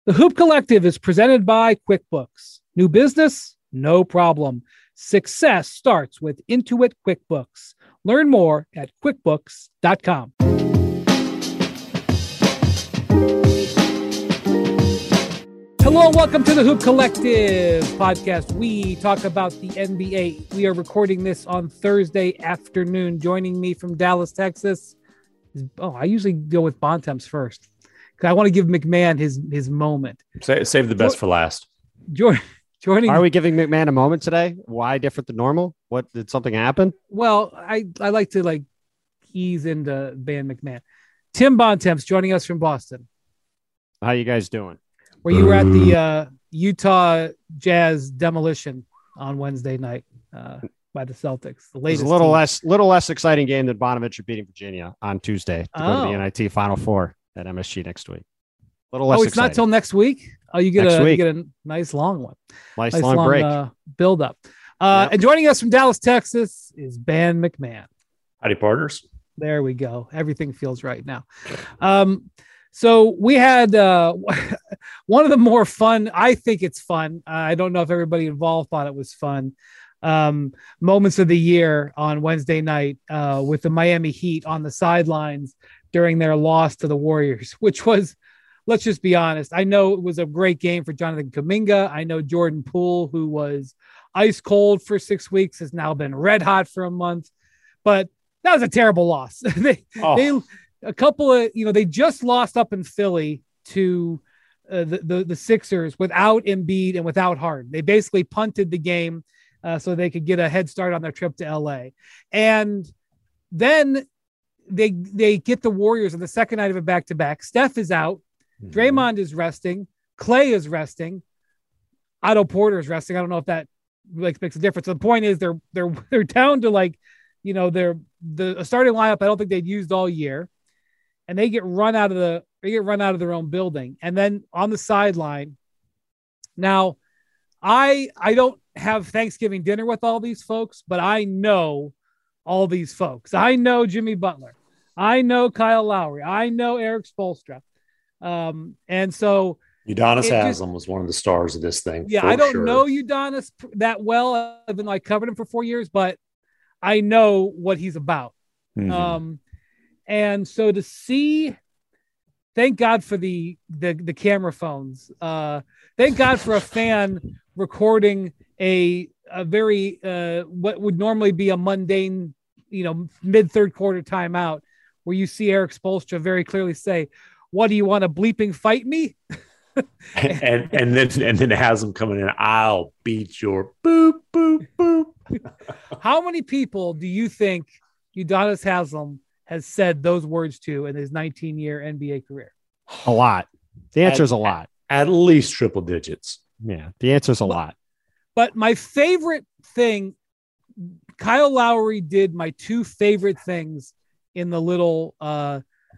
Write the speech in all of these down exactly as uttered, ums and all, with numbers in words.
The Hoop Collective is presented by QuickBooks. New business? No problem. Success starts with Intuit QuickBooks. Learn more at quickbooks dot com. Hello and welcome to the Hoop Collective podcast. We talk about the N B A. We are recording this on Thursday afternoon. Joining me from Dallas, Texas. Is, oh, I usually go with Bontemps first. I want to give McMahon his his moment. Save, save the best for last. Joining, joining. Are we giving McMahon a moment today? Why different than normal? What did something happen? Well, I, I like to like ease into Ban McMahon. Tim Bontemps joining us from Boston. How you guys doing? Where you were at the uh, Utah Jazz demolition on Wednesday night uh, by the Celtics. The latest, a little team. less, little less exciting game than Bonovich beating Virginia on Tuesday to oh. go to the N I T Final Four at M S G next week. A little less. Oh, it's exciting. not till next week. Oh, you get next a week. you get a nice long one. Nice, nice long, long break. Uh, build up. Uh, Yep. And joining us from Dallas, Texas, is Ban McMahon. Howdy, partners. There we go. Everything feels right now. Um, so we had uh, one of the more fun. I think it's fun. Uh, I don't know if everybody involved thought it was fun. Um, moments of the year on Wednesday night uh, with the Miami Heat on the sidelines during their loss to the Warriors, which was, let's just be honest. I know it was a great game for Jonathan Kuminga. I know Jordan Poole, who was ice cold for six weeks, has now been red hot for a month, but that was a terrible loss. they, Oh. they, a couple of, you know, they just lost up in Philly to uh, the, the, the Sixers without Embiid and without Harden. They basically punted the game uh, so they could get a head start on their trip to L A. And then they, they get the Warriors on the second night of a back-to-back. Steph is out. Mm-hmm. Draymond is resting. Clay is resting. Otto Porter is resting. I don't know if that like makes a difference. So the point is they're, they're, they're down to like, you know, they're the starting lineup. I don't think they'd used all year. And they get run out of the they get run out of their own building. And then on the sideline, now I I don't have Thanksgiving dinner with all these folks, but I know all these folks. I know Jimmy Butler. I know Kyle Lowry. I know Eric Spoelstra. Um, and so Udonis it Haslem just- was one of the stars of this thing. yeah, for I don't sure. know Udonis that well. I've been like covered him for four years, but I know what he's about. Mhm. Um, and so to see, thank God for the the, the camera phones. Uh, thank God for a fan recording a a very uh, what would normally be a mundane, you know, mid third quarter timeout, where you see Eric Spoelstra very clearly say, "What do you want to bleeping fight me?" and and then and then has them coming in. I'll beat your boop boop boop. How many people do you think Udonis Haslem has said those words to in his nineteen year N B A career? A lot. The answer At- is a lot. At least triple digits. Yeah, the answer is a But- lot. But my favorite thing, Kyle Lowry did my two favorite things in the little uh,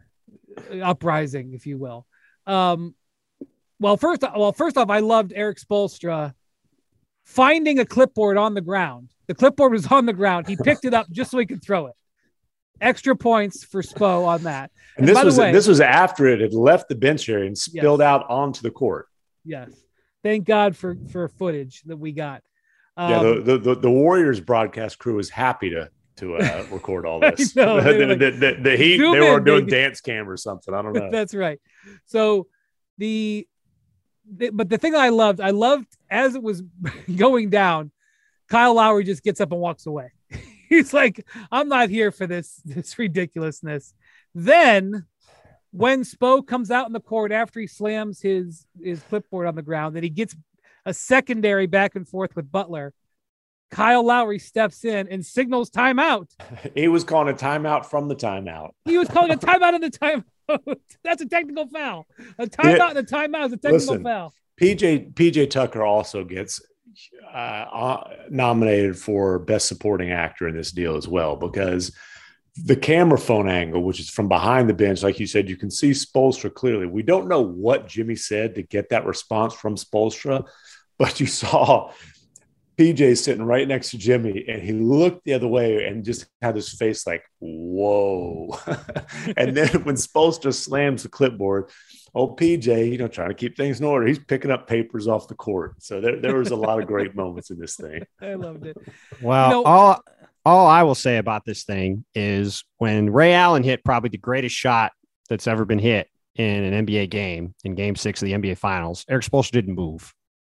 uprising, if you will. Um, well, first, well, first off, I loved Eric Spoelstra finding a clipboard on the ground. The clipboard was on the ground. He picked it up just so he could throw it. Extra points for Spo on that. And this by the was way- this was after it had left the bench area and spilled out onto the court. Yes. Thank God for, for footage that we got. Um, Yeah, the, the the the Warriors broadcast crew was happy to to uh, record all this. know, they were the, like, the, the, the Heat, "Zoom they were in, doing baby." dance cam or something. I don't know. That's right. So the, the but the thing I loved, I loved as it was going down, Kyle Lowry just gets up and walks away. He's like, I'm not here for this, this ridiculousness. Then when Spo comes out in the court after he slams his, his clipboard on the ground, and he gets a secondary back and forth with Butler, Kyle Lowry steps in and signals timeout. He was calling a timeout from the timeout. He was calling a timeout in the timeout. That's a technical foul. A timeout and a timeout is a technical Listen, foul. P J P J Tucker also gets uh, uh, nominated for Best Supporting Actor in this deal as well, because the camera phone angle, which is from behind the bench, like you said, you can see Spoelstra clearly. We don't know what Jimmy said to get that response from Spoelstra, but you saw P J sitting right next to Jimmy, and he looked the other way and just had his face like, whoa. And then when Spoelstra slams the clipboard, oh, P J, you know, trying to keep things in order, he's picking up papers off the court. So there, there was a lot of great moments in this thing. I loved it. Well, you know, all, all I will say about this thing is when Ray Allen hit probably the greatest shot that's ever been hit in an N B A game, in game six of the N B A Finals, Erik Spoelstra didn't move.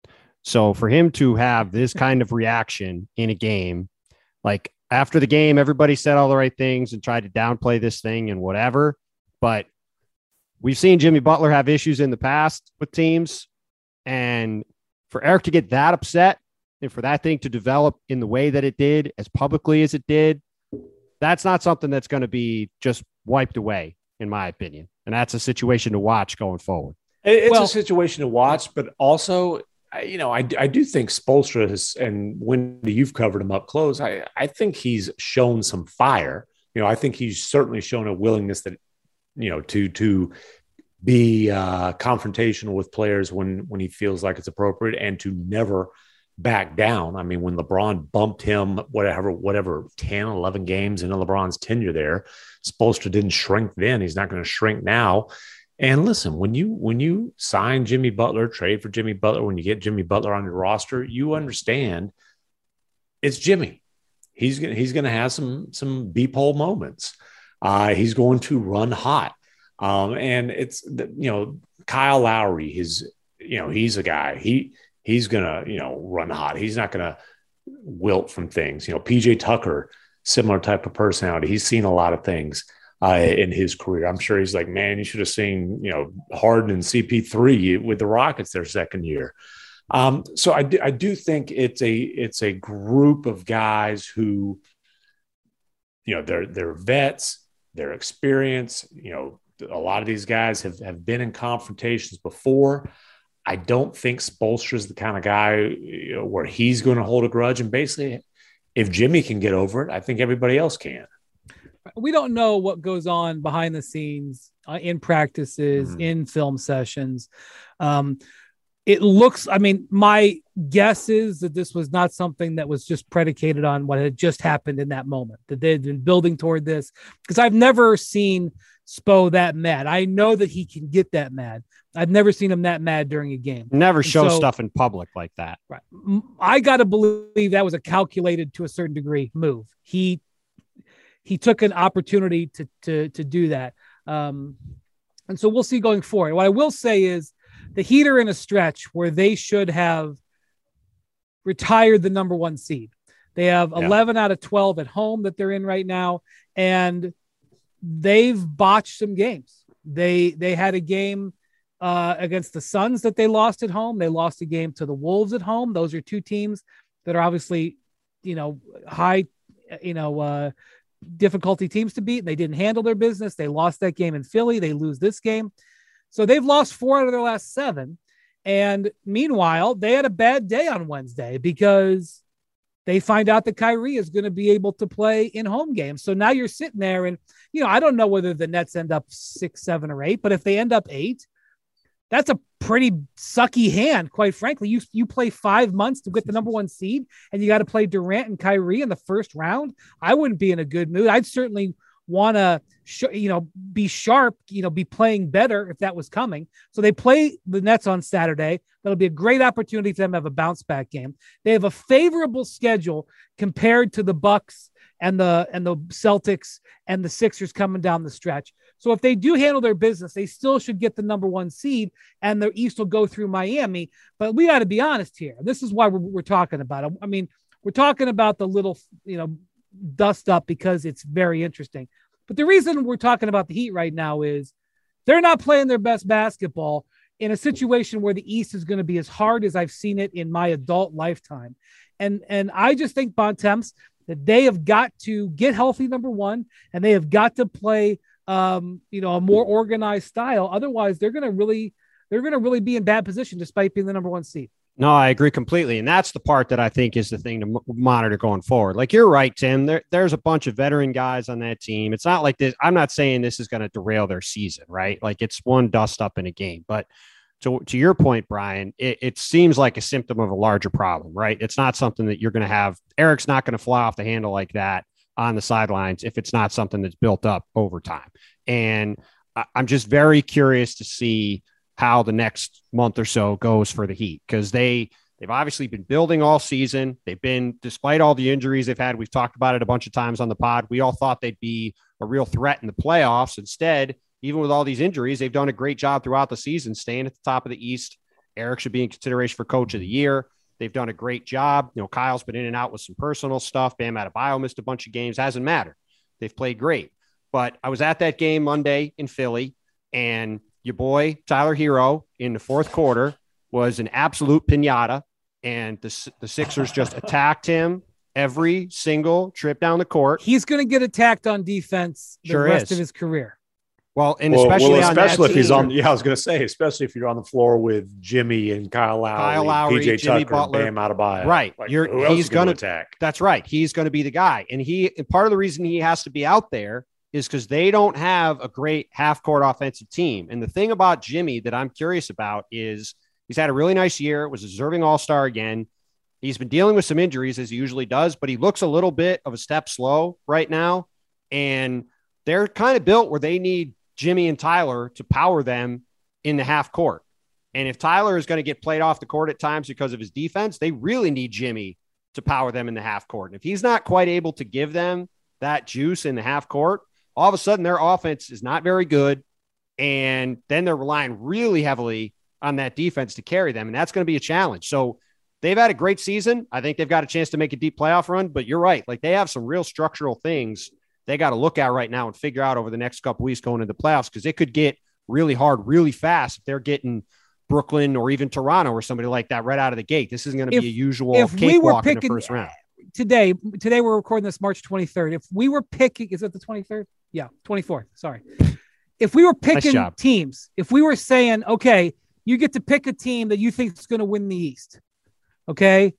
So for him to have this kind of reaction in a game, like after the game, everybody said all the right things and tried to downplay this thing and whatever. But we've seen Jimmy Butler have issues in the past with teams. And for Erik to get that upset and for that thing to develop in the way that it did, as publicly as it did, that's not something that's going to be just wiped away, in my opinion. And that's a situation to watch going forward. It's well, a situation to watch, but also, you know, I, I do think Spoelstra has, and Wendy, you've covered him up close. I, I think he's shown some fire. You know, I think he's certainly shown a willingness that, you know, to to be uh, confrontational with players when when he feels like it's appropriate, and to never back down. I mean, when LeBron bumped him, whatever, whatever, ten, eleven games into LeBron's tenure there, Spoelstra didn't shrink then. He's not going to shrink now. And listen, when you when you sign Jimmy Butler, trade for Jimmy Butler, when you get Jimmy Butler on your roster, you understand it's Jimmy. He's gonna he's gonna have some some beep hole moments. Uh, he's going to run hot, um, and it's you know Kyle Lowry. His you know he's a guy. He he's gonna you know run hot. He's not gonna wilt from things. You know P J Tucker, similar type of personality. He's seen a lot of things Uh, in his career. I'm sure he's like, man, you should have seen, you know, Harden and C P three with the Rockets their second year. Um, so I do, I do think it's a it's a group of guys who, you know, they're they're vets, they're experienced. You know, a lot of these guys have have been in confrontations before. I don't think Spoelstra is the kind of guy, you know, where he's going to hold a grudge. And basically, if Jimmy can get over it, I think everybody else can. We don't know what goes on behind the scenes uh, in practices, mm-hmm. in film sessions. Um, it looks, I mean, my guess is that this was not something that was just predicated on what had just happened in that moment, that they'd been building toward this. Because I've never seen Spo that mad. I know that he can get that mad. I've never seen him that mad during a game. Never show so, stuff in public like that. Right. I got to believe that was a calculated, to a certain degree, move. He He took an opportunity to to to do that. Um, and so we'll see going forward. What I will say is the Heat are in a stretch where they should have retired the number one seed. They have yeah. eleven out of twelve at home that they're in right now, and they've botched some games. They they had a game uh, against the Suns that they lost at home. They lost a game to the Wolves at home. Those are two teams that are obviously, you know, high, you know, uh, difficulty teams to beat. They didn't handle their business. They lost that game in Philly. They lose this game. So they've lost four out of their last seven. And meanwhile, they had a bad day on Wednesday because they find out that Kyrie is going to be able to play in home games. So now you're sitting there and, you know, I don't know whether the Nets end up six, seven, or eight, but if they end up eight, that's a pretty sucky hand, quite frankly. You you play five months to get the number one seed, and you got to play Durant and Kyrie in the first round. I wouldn't be in a good mood. I'd certainly want to, sh- you know, be sharp, you know, be playing better if that was coming. So they play the Nets on Saturday. That'll be a great opportunity for them to have a bounce back game. They have a favorable schedule compared to the Bucks and the and the Celtics and the Sixers coming down the stretch. So if they do handle their business, they still should get the number one seed, and the East will go through Miami. But we got to be honest here. This is why we're, we're talking about it. I mean, we're talking about the little, you know, dust up because it's very interesting. But the reason we're talking about the Heat right now is they're not playing their best basketball in a situation where the East is going to be as hard as I've seen it in my adult lifetime. And, and I just think, Bontemps, that they have got to get healthy, number one, and they have got to play um, you know, a more organized style. Otherwise, they're going to really, they're going to really be in bad position despite being the number one seed. No, I agree completely. And that's the part that I think is the thing to m- monitor going forward. Like you're right, Tim, there, there's a bunch of veteran guys on that team. It's not like this. I'm not saying this is going to derail their season, right? Like it's one dust up in a game, but to, to your point, Brian, it, it seems like a symptom of a larger problem, right? It's not something that you're going to have. Eric's not going to fly off the handle like that on the sidelines if it's not something that's built up over time. And I, I'm just very curious to see how the next month or so goes for the Heat, because they, they've obviously been building all season. They've been, despite all the injuries they've had, we've talked about it a bunch of times on the pod. We all thought they'd be a real threat in the playoffs. Instead, even with all these injuries, they've done a great job throughout the season, staying at the top of the East. Eric should be in consideration for coach of the year. They've done a great job. You know, Kyle's been in and out with some personal stuff. Bam Adebayo missed a bunch of games. Hasn't mattered. They've played great. But I was at that game Monday in Philly, and your boy, Tyler Hero, in the fourth quarter was an absolute pinata, and the, the Sixers just attacked him every single trip down the court. He's going to get attacked on defense the Sure rest is. of his career. Well, and well, especially, well, on that especially if he's team. on, yeah, I was going to say, especially if you're on the floor with Jimmy and Kyle Lowry, Kyle Lowry, P J Jimmy Tucker, Butler. Bam Adebayo. Right. Like, You're, who else he's is going going to attack? That's right. He's going to be the guy. And he, and part of the reason he has to be out there is because they don't have a great half court offensive team. And the thing about Jimmy that I'm curious about is he's had a really nice year, was a deserving all-star again. He's been dealing with some injuries as he usually does, but he looks a little bit of a step slow right now. And they're kind of built where they need Jimmy and Tyler to power them in the half court. And if Tyler is going to get played off the court at times because of his defense, they really need Jimmy to power them in the half court. And if he's not quite able to give them that juice in the half court, all of a sudden their offense is not very good. And then they're relying really heavily on that defense to carry them. And that's going to be a challenge. So they've had a great season. I think they've got a chance to make a deep playoff run, but you're right. Like, they have some real structural things they got to look at right now and figure out over the next couple weeks going into the playoffs, because it could get really hard, really fast if they're getting Brooklyn or even Toronto or somebody like that right out of the gate. This isn't going to be a usual if we were cakewalk in picking the first round. Today, today we're recording this March twenty-third. If we were picking, is it the twenty-third? Yeah, twenty-fourth. Sorry. If we were picking Nice teams, if we were saying, okay, you get to pick a team that you think is going to win the East. Okay.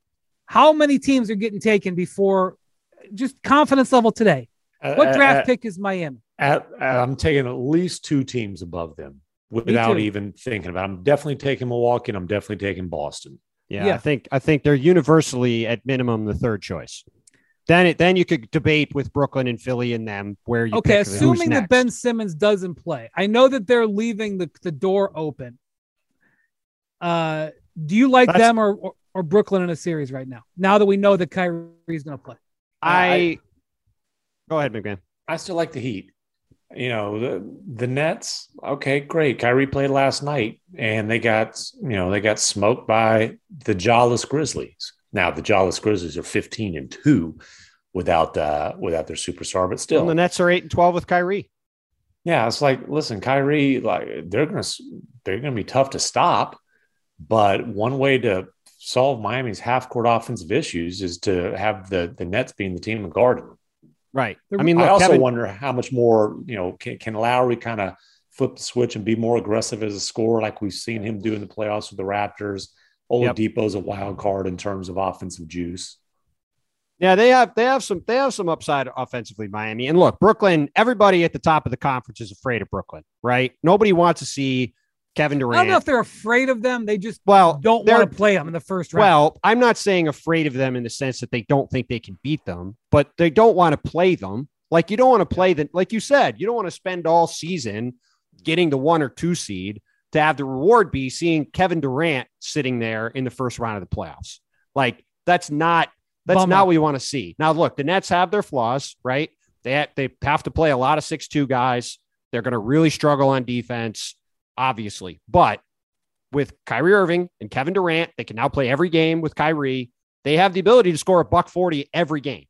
How many teams are getting taken before, just confidence level today? What draft uh, pick is Miami? At, I'm taking at least two teams above them without even thinking about it. I'm definitely taking Milwaukee, and I'm definitely taking Boston. Yeah, Yeah. I think I think they're universally at minimum the third choice. Then it then you could debate with Brooklyn and Philly and them where you Okay, pick who's assuming that next. Ben Simmons doesn't play. I know that they're leaving the, the door open. Uh, do you like That's- them or, or or Brooklyn in a series right now? Now that we know that Kyrie's going to play. I go ahead, McMahon. I still like the Heat. You know, the the Nets, okay, great. Kyrie played last night, and they got, you know, they got smoked by the Jawless Grizzlies. Now, the Jawless Grizzlies are fifteen and two without uh, without their superstar, but still. Well, the Nets are eight and twelve with Kyrie. Yeah, it's like, listen, Kyrie, like they're gonna they're gonna be tough to stop, but one way to solve Miami's half court offensive issues is to have the the Nets being the team to guard them. Right. I mean, I look, also Kevin, wonder how much more, you know, can, can Lowry kind of flip the switch and be more aggressive as a scorer like we've seen him do in the playoffs with the Raptors? Oladipo's Yep. a wild card in terms of offensive juice. yeah, they have they have some they have some upside offensively, Miami. And look, Brooklyn, everybody at the top of the conference is afraid of Brooklyn, right? Nobody wants to see Kevin I Durant. don't know if they're afraid of them. They just well, don't they're- want to play them in the first round. Well, I'm not saying afraid of them in the sense that they don't think they can beat them, but they don't want to play them. Like, you don't want to play them. Like you said, you don't want to spend all season getting the one or two seed to have the reward be seeing Kevin Durant sitting there in the first round of the playoffs. Like, that's not, that's Bummer. not what we want to see. Now, look, the Nets have their flaws, right? They have, they have to play a lot of six two guys. They're going to really struggle on defense, obviously. But with Kyrie Irving and Kevin Durant, they can now play every game with Kyrie. They have the ability to score a buck forty every game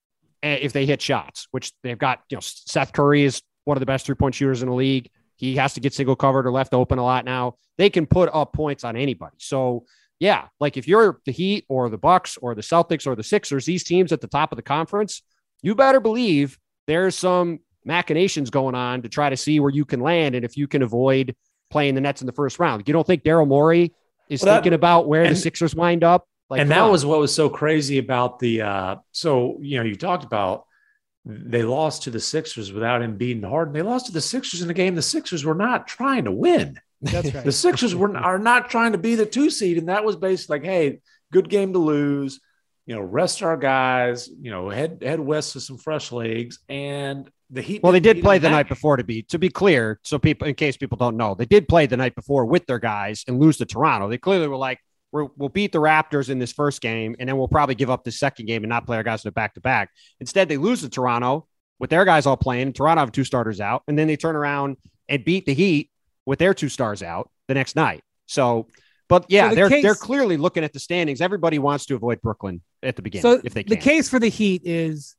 if they hit shots, which they've got. You know, Seth Curry is one of the best three-point shooters in the league. He has to get single covered or left open a lot now. They can put up points on anybody. So, yeah, like if you're the Heat or the Bucks or the Celtics or the Sixers, these teams at the top of the conference, you better believe there's some machinations going on to try to see where you can land and if you can avoid playing the Nets in the first round. You don't think Daryl Morey is Well, that- thinking about where and- the Sixers wind up? Like, and come that on. was what was so crazy about the uh, so, you know, you talked about they lost to the Sixers without him beating Harden. They lost to the Sixers in a game the Sixers were not trying to win. That's right. The Sixers were are not trying to be the two seed, and that was basically like, hey, good game to lose. You know, rest our guys. You know, head head west to some fresh legs, and the Heat. Well, they did beat play them the that night before to be to be clear. So people, in case people don't know, they did play the night before with their guys and lose to Toronto. They clearly were like, we're, we'll beat the Raptors in this first game, and then we'll probably give up the second game and not play our guys in the back to back. Instead, they lose to Toronto with their guys all playing. Toronto have two starters out, and then they turn around and beat the Heat with their two stars out the next night. So, but yeah, So the they're case- they're clearly looking at the standings. Everybody wants to avoid Brooklyn at the beginning So if they can. the case for the Heat is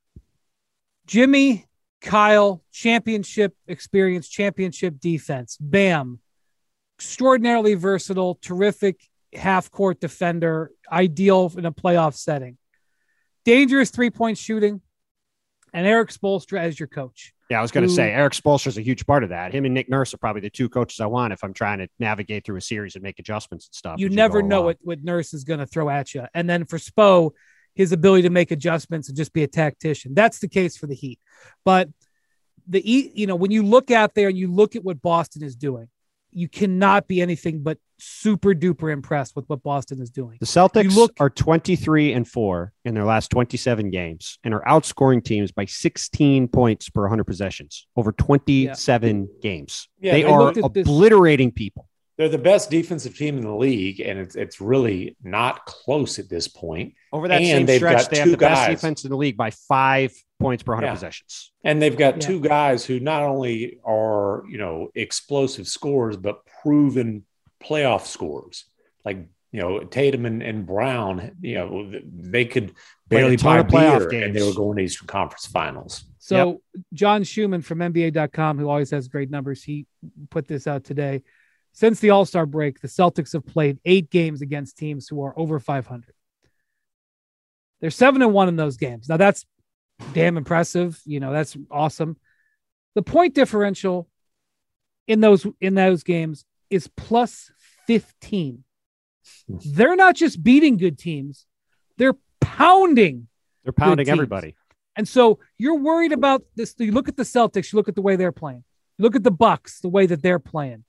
Jimmy, Kyle, championship experience, championship defense. Bam. Extraordinarily versatile, terrific half-court defender, ideal in a playoff setting. Dangerous three-point shooting, and Eric Spoelstra as your coach. Yeah, I was going to who- say Eric Spoelstra is a huge part of that. Him and Nick Nurse are probably the two coaches I want if I'm trying to navigate through a series and make adjustments and stuff. You as never go know along. what, what Nurse is going to throw at you. And then for Spo, his ability to make adjustments and just be a tactician. That's the case for the Heat. But the E, you know, when you look out there and you look at what Boston is doing, you cannot be anything but super duper impressed with what Boston is doing. The Celtics You look- are twenty-three and four in their last twenty-seven games and are outscoring teams by sixteen points per one hundred possessions over twenty-seven games. Yeah, they they are looked at this- obliterating people. They're the best defensive team in the league, and it's it's really not close at this point. Over that And same they've stretch, got they have two the best guys. defense in the league by five points per one hundred Yeah. possessions. And they've got Yeah. two guys who not only are, you know, explosive scorers, but proven playoff scorers. Like, you know, Tatum and, and Brown, you know, they could Played a barely ton buy of playoff beer, and they games. were going to Eastern Conference Finals. So John Schumann from N B A dot com, who always has great numbers, he put this out today. Since the All-Star break, the Celtics have played eight games against teams who are over five hundred. They're seven and one in those games. Now that's damn impressive. You know, that's awesome. The point differential in those in those games is plus fifteen. They're not just beating good teams, they're pounding. They're pounding teams. everybody. And so you're worried about this. You look at the Celtics, you look at the way they're playing. You look at the Bucks, the way that they're playing.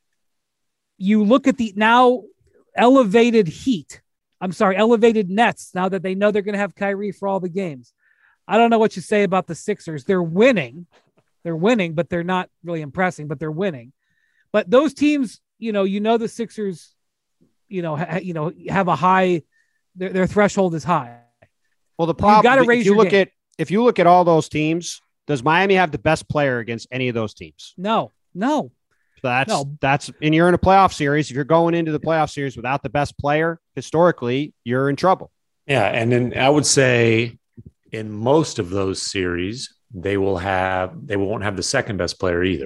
You look at the now elevated Heat. I'm sorry, elevated Nets, now that they know they're going to have Kyrie for all the games. I don't know what you say about the Sixers. They're winning. They're winning, but they're not really impressing, but they're winning. But those teams, you know, you know the Sixers, you know, ha, you know, have a high, their, their threshold is high. Well, the problem gotta if raise you your look game. at if you look at all those teams, does Miami have the best player against any of those teams? No, no. So that's No. that's and you're in a playoff series. If you're going into the playoff series without the best player, historically, you're in trouble. Yeah, and then I would say in most of those series, they will have they won't have the second best player either.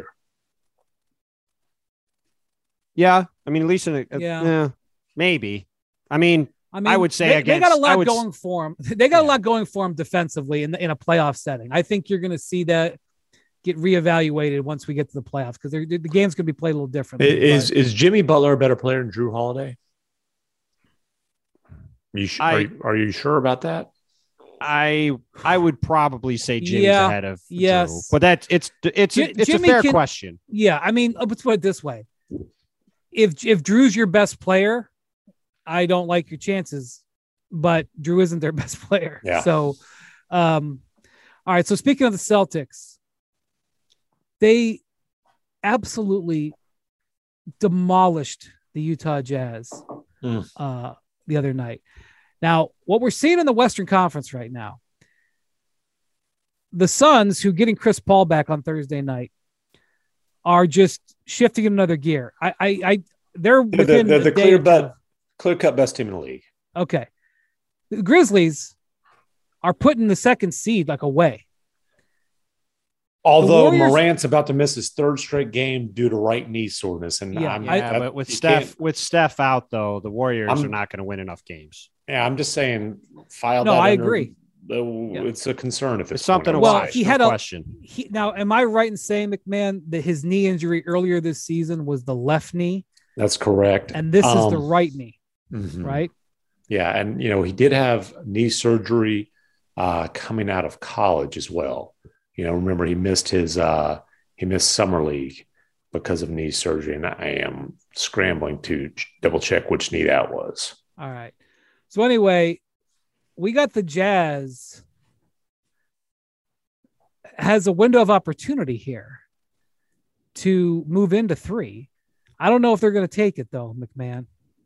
Yeah, I mean, at least in a, a- Yeah. yeah, maybe. I mean, I mean, I would say they, against- they got a I lot would s- going for them. They got a Yeah. lot going for them defensively in the, in a playoff setting. I think you're going to see that get reevaluated once we get to the playoffs because the game's going to be played a little differently. Is But is Jimmy Butler a better player than Drew Holiday? Are you, su- I- are you are you sure about that? I I would probably say Jimmy's Yeah, ahead of yes. Drew. But that's it's it's Ji- it's Jimmy a fair can- question. yeah, I mean, let's put it this way: if if Drew's your best player, I don't like your chances. But Drew isn't their best player. Yeah. So, um, all right. So speaking of the Celtics, they absolutely demolished the Utah Jazz Mm. uh, the other night. Now, what we're seeing in the Western Conference right now, the Suns, who getting Chris Paul back on Thursday night, are just shifting in another gear. I, I, I they're They're the, within they're a the day clear or two. cut clear cut best team in the league. Okay. The Grizzlies are putting the second seed like away. Although Warriors- Morant's about to miss his third straight game due to right knee soreness, and Yeah, I'm, Yeah, I- but with you Steph can't- with Steph out though, the Warriors I'm- are not going to win enough games. yeah, I'm just saying, file No, that. I under agree. the- Yeah. It's a concern if It's it's something to Well, watch. he no had a- question. He, now, am I right in saying, McMahon, that his knee injury earlier this season was the left knee, That's correct. and this is the Um, right knee, mhm. right? Yeah, and you know he did have knee surgery uh, coming out of college as well. You know, remember he missed his uh, he missed summer league, because of knee surgery, and I am scrambling to double check which knee that was. All right. So anyway, we got the Jazz has a window of opportunity here to move into three. I don't know if they're going to take it though, McMahon.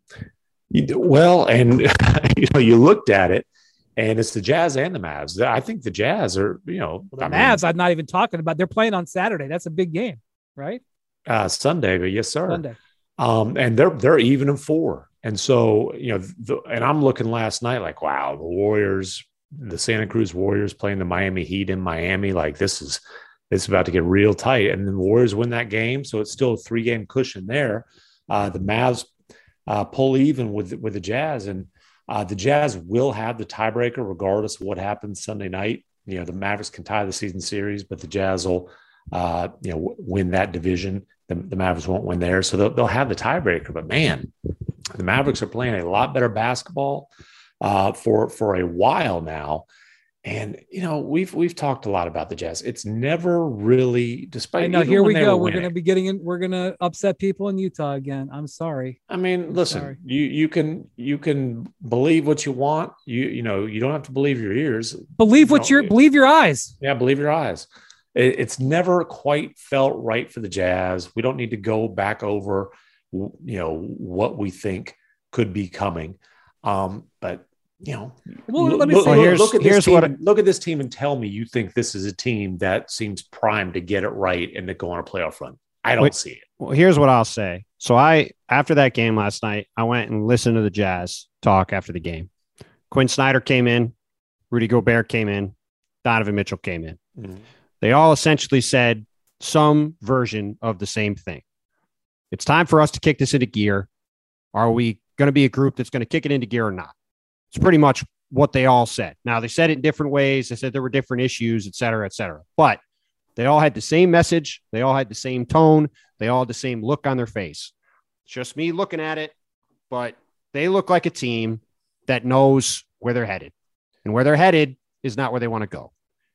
You do, well, and you know, you looked at it, and it's the Jazz and the Mavs. I think the Jazz are, you know, Well, the I Mavs. mean, I'm not even talking about. They're playing on Saturday. That's a big game, right? uh, Sunday, but yes, sir. Sunday. Um, and they're they're even in four, and so you know, the, and I'm looking last night like, wow, the Warriors, the Santa Cruz Warriors playing the Miami Heat in Miami, like this is it's about to get real tight, and then the Warriors win that game, so it's still a three game cushion there. Uh, the Mavs uh, pull even with with the Jazz, and uh, the Jazz will have the tiebreaker regardless of what happens Sunday night. You know, the Mavericks can tie the season series, but the Jazz will, uh, you know, w- win that division. The, the Mavericks won't win there, so they'll, they'll have the tiebreaker. But man, the Mavericks are playing a lot better basketball uh, for for a while now. And you know, we've we've talked a lot about the Jazz. It's never really, despite. I know. even Here when we they go. were We're winning. going to be getting in. We're going to upset people in Utah again. I'm sorry. I mean, I'm listen, sorry. you you can you can believe what you want. You you know, you don't have to believe your ears. Believe what No, your believe your eyes. Yeah, believe your eyes. It, it's never quite felt right for the Jazz. We don't need to go back over, you know, what we think could be coming. Um, but you know, Well, look, let me look, say- look, Here's- look at here's this team. what- and- look at this team and tell me you think this is a team that seems primed to get it right and to go on a playoff run. I don't Wait. see it. Well, here's what I'll say. So I, after that game last night, I went and listened to the Jazz talk after the game. Quinn Snyder came in, Rudy Gobert came in, Donovan Mitchell came in. Mhm. They all essentially said some version of the same thing. It's time for us to kick this into gear. Are we going to be a group that's going to kick it into gear or not? It's pretty much what they all said. Now, they said it in different ways. They said there were different issues, et cetera, et cetera. But they all had the same message. They all had the same tone. They all had the same look on their face. It's just me looking at it, but they look like a team that knows where they're headed. And where they're headed is not where they want to go.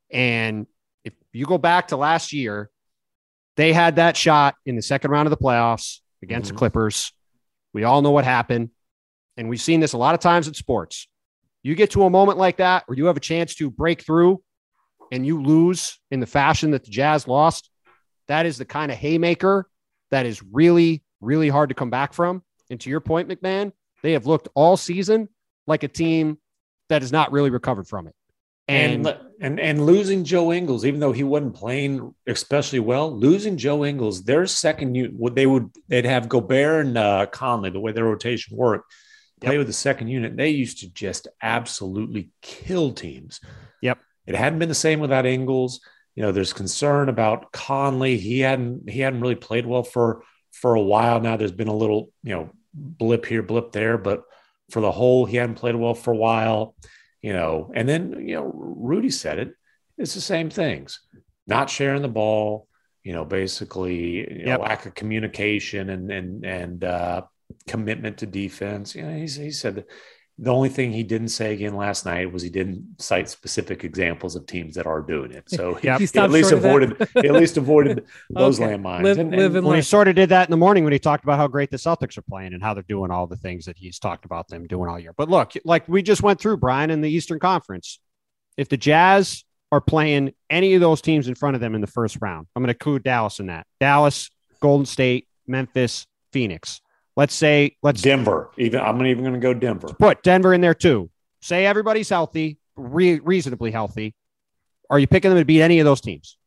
And if you go back to last year, they had that shot in the second round of the playoffs against Mhm. the Clippers. We all know what happened. And we've seen this a lot of times in sports. You get to a moment like that where you have a chance to break through and you lose in the fashion that the Jazz lost. That is the kind of haymaker that is really, really hard to come back from. And to your point, McMahon, they have looked all season like a team that has not really recovered from it. And, And, and and losing Joe Ingles, even though he wasn't playing especially well, losing Joe Ingles, their second unit, what they would they'd have Gobert and uh, Conley, the way their rotation worked, play Yep. with the second unit. They used to just absolutely kill teams. Yep. It hadn't been the same without Ingles. You know, there's concern about Conley. He hadn't he hadn't really played well for for a while now. There's been a little, you know, blip here, blip there, but for the whole, he hadn't played well for a while. You know, and then, you know, Rudy said it. It's the same things. Not sharing the ball, you know, basically, you know, Yep. lack of communication and and and uh, commitment to defense. You know, he's, he said that the only thing he didn't say again last night was he didn't cite specific examples of teams that are doing it. So he, Yep. He he stopped at least short of that? avoided he at least avoided those Okay. landmines. Live- and, live and- and Well, he learn. sort of did that in the morning when he talked about how great the Celtics are playing and how they're doing all the things that he's talked about them doing all year. But look, like we just went through, Brian, in the Eastern Conference, if the Jazz are playing any of those teams in front of them in the first round, I'm going to include Dallas in that. Dallas, Golden State, Memphis, Phoenix. Let's say, let's Denver. Even I'm even going to go Denver. put Denver in there too. Say everybody's healthy, re- reasonably healthy. Are you picking them to beat any of those teams?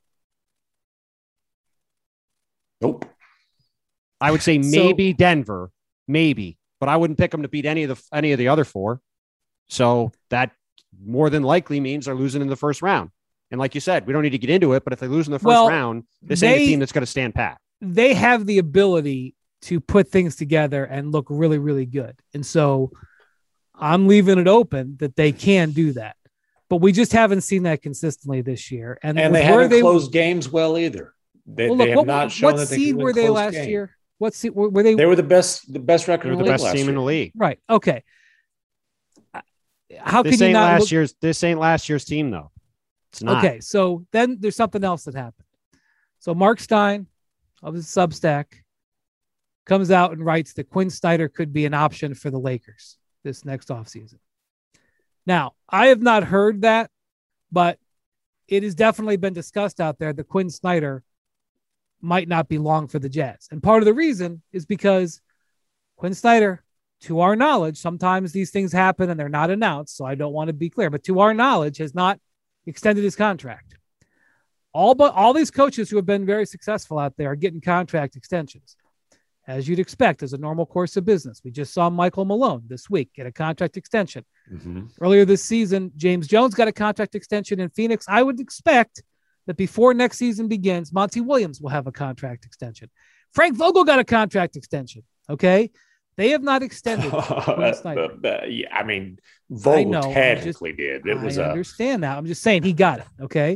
Nope. I would say So- maybe Denver, maybe, but I wouldn't pick them to beat any of the any of the other four. So that more than likely means they're losing in the first round. And like you said, we don't need to get into it, but if they lose in the first Well, round, this ain't a they- team that's going to stand pat. They have the ability to put things together and look really, really good. And so I'm leaving it open that they can do that. But we just haven't seen that consistently this year. And, And with they where haven't they, closed games well either. They, well, they look, have what, not shown what that they seed can win were they close last games. year? What seed were, were they? They were the best, the best record They're in the the league best last team year. in the league. Right. Okay. How This can you ain't not last look, year's. This ain't last year's team though. It's not. Okay, so then there's something else that happened. So Mark Stein of his Substack, comes out and writes that Quinn Snyder could be an option for the Lakers this next offseason. Now, I have not heard that, but it has definitely been discussed out there that Quinn Snyder might not be long for the Jazz. And part of the reason is because Quinn Snyder, to our knowledge, sometimes these things happen and they're not announced, so I don't want to be clear, but to our knowledge, has not extended his contract. All but all these coaches who have been very successful out there are getting contract extensions, as you'd expect, as a normal course of business. We just saw Michael Malone this week get a contract extension. Mm-hmm. Earlier this season, James Jones got a contract extension in Phoenix. I would expect that before next season begins, Monty Williams will have a contract extension. Frank Vogel got a contract extension. Okay. They have not extended. yeah, I mean, Vogel I know, technically just, did. It was I a... understand that. I'm just saying he got it. Okay.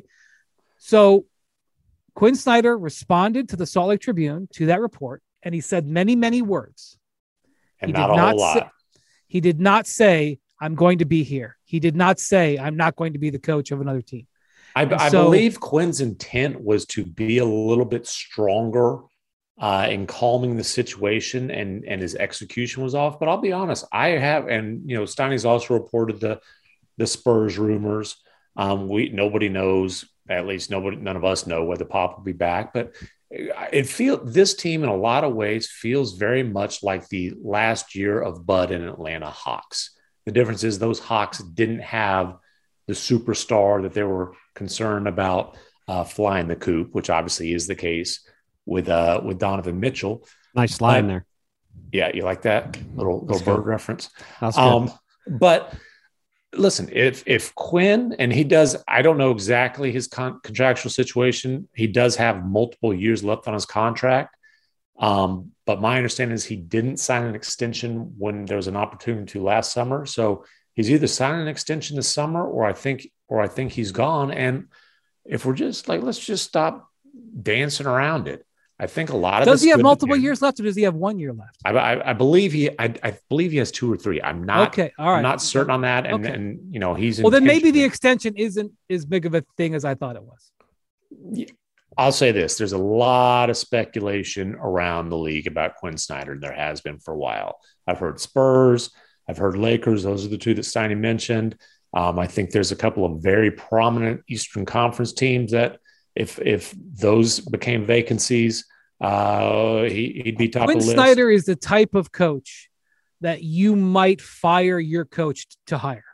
So Quinn Snyder responded to the Salt Lake Tribune, to that report, and he said many, many words. And he not did a not whole lot. Say, he did not say, I'm going to be here. He did not say, I'm not going to be the coach of another team. I, I so, believe Quinn's intent was to be a little bit stronger uh, in calming the situation, and, and his execution was off. But I'll be honest, I have, and, you know, Steiny's also reported the, the Spurs rumors. Um, we, nobody knows, at least nobody, none of us know whether Pop will be back, but it feels this team in a lot of ways feels very much like the last year of Bud and Atlanta Hawks. The difference is those Hawks didn't have the superstar that they were concerned about uh, flying the coop, which obviously is the case with uh, with Donovan Mitchell. Nice line uh, there. Yeah, you like that little, little bird reference? That's good. Um, but listen, if if Quinn, and he does, I don't know exactly his con- contractual situation. He does have multiple years left on his contract. Um, but my understanding is he didn't sign an extension when there was an opportunity to last summer. So he's either signing an extension this summer, or I think, or I think he's gone. And if we're just like, let's just stop dancing around it. I think a lot of does he have multiple years left, or does he have one year left? I, I, I believe he, I, I believe he has two or three. I'm not okay. All right. I'm not certain on that. And, okay. and you know, he's well. Then maybe the extension isn't as big of a thing as I thought it was. Yeah. I'll say this: there's a lot of speculation around the league about Quinn Snyder. There has been for a while. I've heard Spurs. I've heard Lakers. Those are the two that Steiny mentioned. Um, I think there's a couple of very prominent Eastern Conference teams that, if if those became vacancies, uh, he, he'd be top Quinn of the list. Snyder is the type of coach that you might fire your coach to hire.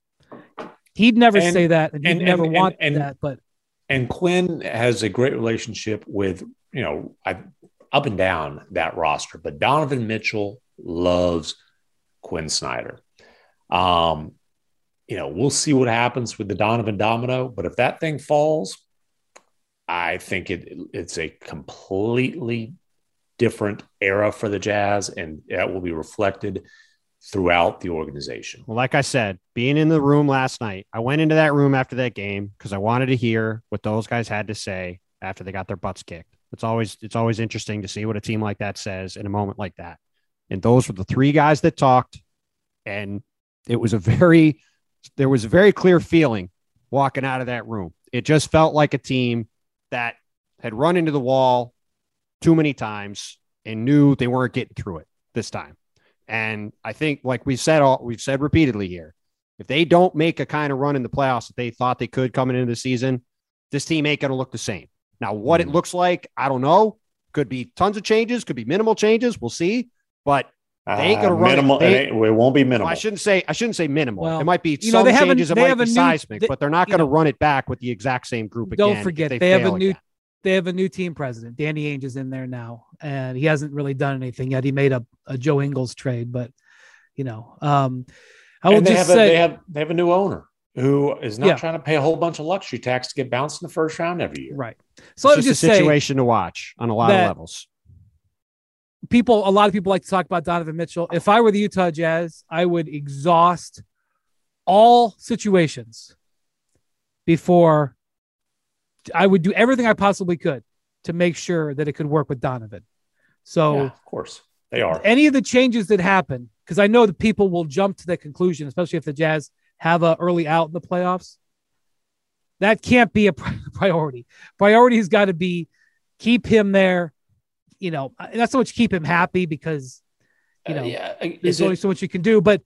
He'd never and, say that, and he'd and, never and, want and, that. But and Quinn has a great relationship with, you know, I, up and down that roster. But Donovan Mitchell loves Quinn Snyder. Um, you know, we'll see what happens with the Donovan domino. But if that thing falls, I think it it's a completely different era for the Jazz, and that will be reflected throughout the organization. Well, like I said, being in the room last night, I went into that room after that game because I wanted to hear what those guys had to say after they got their butts kicked. It's always it's always interesting to see what a team like that says in a moment like that. And those were the three guys that talked, and it was a very there was a very clear feeling walking out of that room. It just felt like a team that had run into the wall too many times and knew they weren't getting through it this time. And I think, like we said, all we've said repeatedly here, if they don't make a kind of run in the playoffs that they thought they could coming into the season, this team ain't going to look the same. Now, what mm-hmm. it looks like, I don't know. Could be tons of changes, could be minimal changes. We'll see. But they ain't going to uh, run minimal. It, they, it, it won't be minimal. Well, I shouldn't say. I shouldn't say minimal. Well, it might be you some know, they changes. have a, a, it might be new, seismic, they, but they're not going to know, run it back with the exact same group again. Don't forget, they, they have a new. Again. They have a new team president. Danny Ainge is in there now, and he hasn't really done anything yet. He made a, a Joe Ingles trade, but you know, um, I will and they just have say a, they have they have a new owner who is not yeah. trying to pay a whole bunch of luxury tax to get bounced in the first round every year. Right. So it's it's just just a situation to watch on a lot of levels. People, a lot of people like to talk about Donovan Mitchell. If I were the Utah Jazz, I would exhaust all situations before I would do everything I possibly could to make sure that it could work with Donovan. So, yeah, of course, they are. Any of the changes that happen, because I know that people will jump to that conclusion, especially if the Jazz have a early out in the playoffs. That can't be a priority. Priority has got to be keep him there, you know, that's so much keep him happy because, you know, uh, yeah. there's only so much you can do, but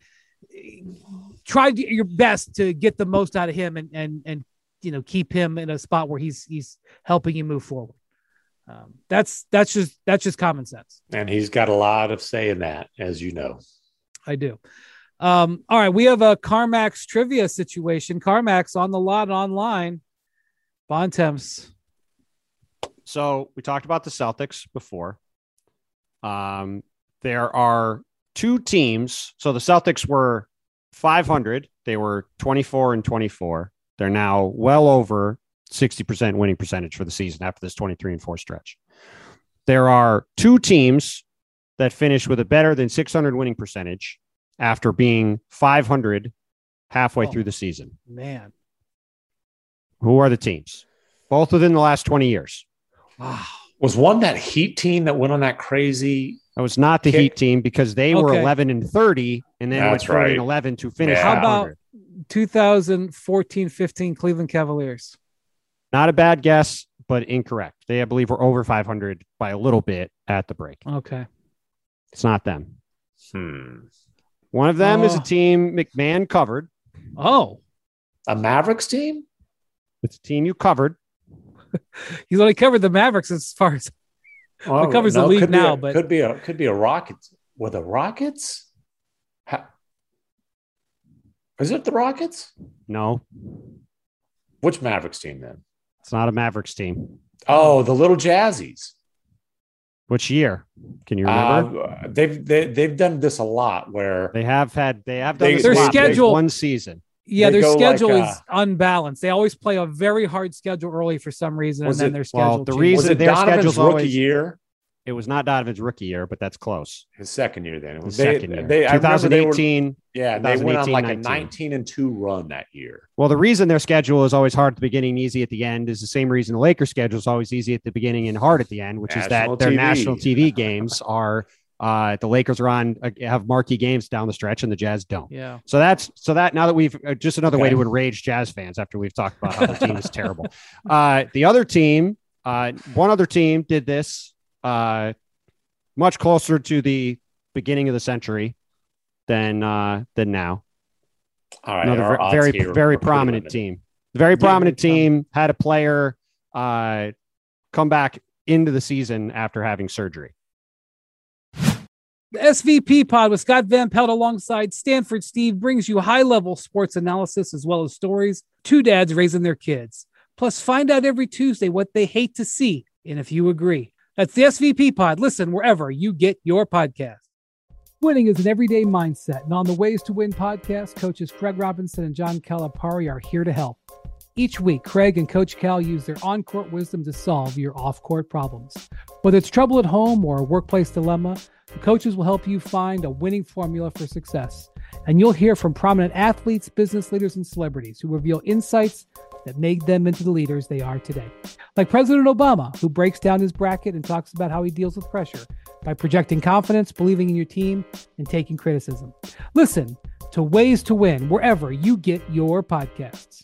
try your best to get the most out of him and, and, and, you know, keep him in a spot where he's, he's helping you move forward. Um, that's, that's just, that's just common sense. And he's got a lot of say in that, as you know. I do. Um, all right. We have a CarMax trivia situation. CarMax on the lot online. Bontemps. So we talked about the Celtics before. Um, there are two teams. So the Celtics were five hundred. They were twenty-four and twenty-four. They're now well over sixty percent winning percentage for the season after this twenty-three and four stretch. There are two teams that finished with a better than six hundred winning percentage after being five hundred halfway oh, through the season. Man. Who are the teams? Both within the last twenty years. Wow. Was one that Heat team that went on that crazy? That was not the kick? Heat team because they okay. were eleven and thirty and then That's went thirty right. and eleven to finish. Yeah. How about twenty fourteen fifteen Cleveland Cavaliers? Not a bad guess, but incorrect. They, I believe, were over five hundred by a little bit at the break. Okay. It's not them. Hmm. One of them oh. is a team McMahon covered. Oh. A Mavericks team? It's a team you covered. He's only covered the Mavericks as far as well, he covers no, the league could now, a, but could be a could be a Rockets. Were the Rockets? How, is it the Rockets? No. Which Mavericks team then? It's not a Mavericks team. Oh, the Little Jazzies. Which year? Can you remember? Uh, they've they, they've done this a lot where they have had they have done they, this their a lot. schedule one season. Yeah, they their schedule like, uh, is unbalanced. They always play a very hard schedule early for some reason, and then it, their schedule. Well, the changes. reason was it their Donovan's schedule's rookie always, year? It was not Donovan's rookie year, but that's close. His second year then. It was His they, second year. They, I remember they were, twenty eighteen. yeah, they went on like a nineteen. nineteen and two run that year. Well, the reason their schedule is always hard at the beginning, easy at the end, is the same reason the Lakers' schedule is always easy at the beginning and hard at the end, which National is that their T V. national T V games are uh, the Lakers are on uh, have marquee games down the stretch, and the Jazz don't. Yeah. So that's so that now that we've uh, just another Okay. way to enrage Jazz fans after we've talked about how the team is terrible. Uh, the other team, uh, one other team did this uh, much closer to the beginning of the century than uh, than now. All right, Another our odds very here very are pretty prominent limited. team. Very prominent very team had a player uh, come back into the season after having surgery. The S V P pod with Scott Van Pelt alongside Stanford Steve brings you high-level sports analysis as well as stories. Two dads raising their kids. Plus, find out every Tuesday what they hate to see and if you agree. That's the S V P pod. Listen wherever you get your podcast. Winning is an everyday mindset, and on the Ways to Win podcast, coaches Craig Robinson and John Calipari are here to help. Each week, Craig and Coach Cal use their on-court wisdom to solve your off-court problems. Whether it's trouble at home or a workplace dilemma, the coaches will help you find a winning formula for success. And you'll hear from prominent athletes, business leaders, and celebrities who reveal insights that make them into the leaders they are today. Like President Obama, who breaks down his bracket and talks about how he deals with pressure by projecting confidence, believing in your team, and taking criticism. Listen to Ways to Win wherever you get your podcasts.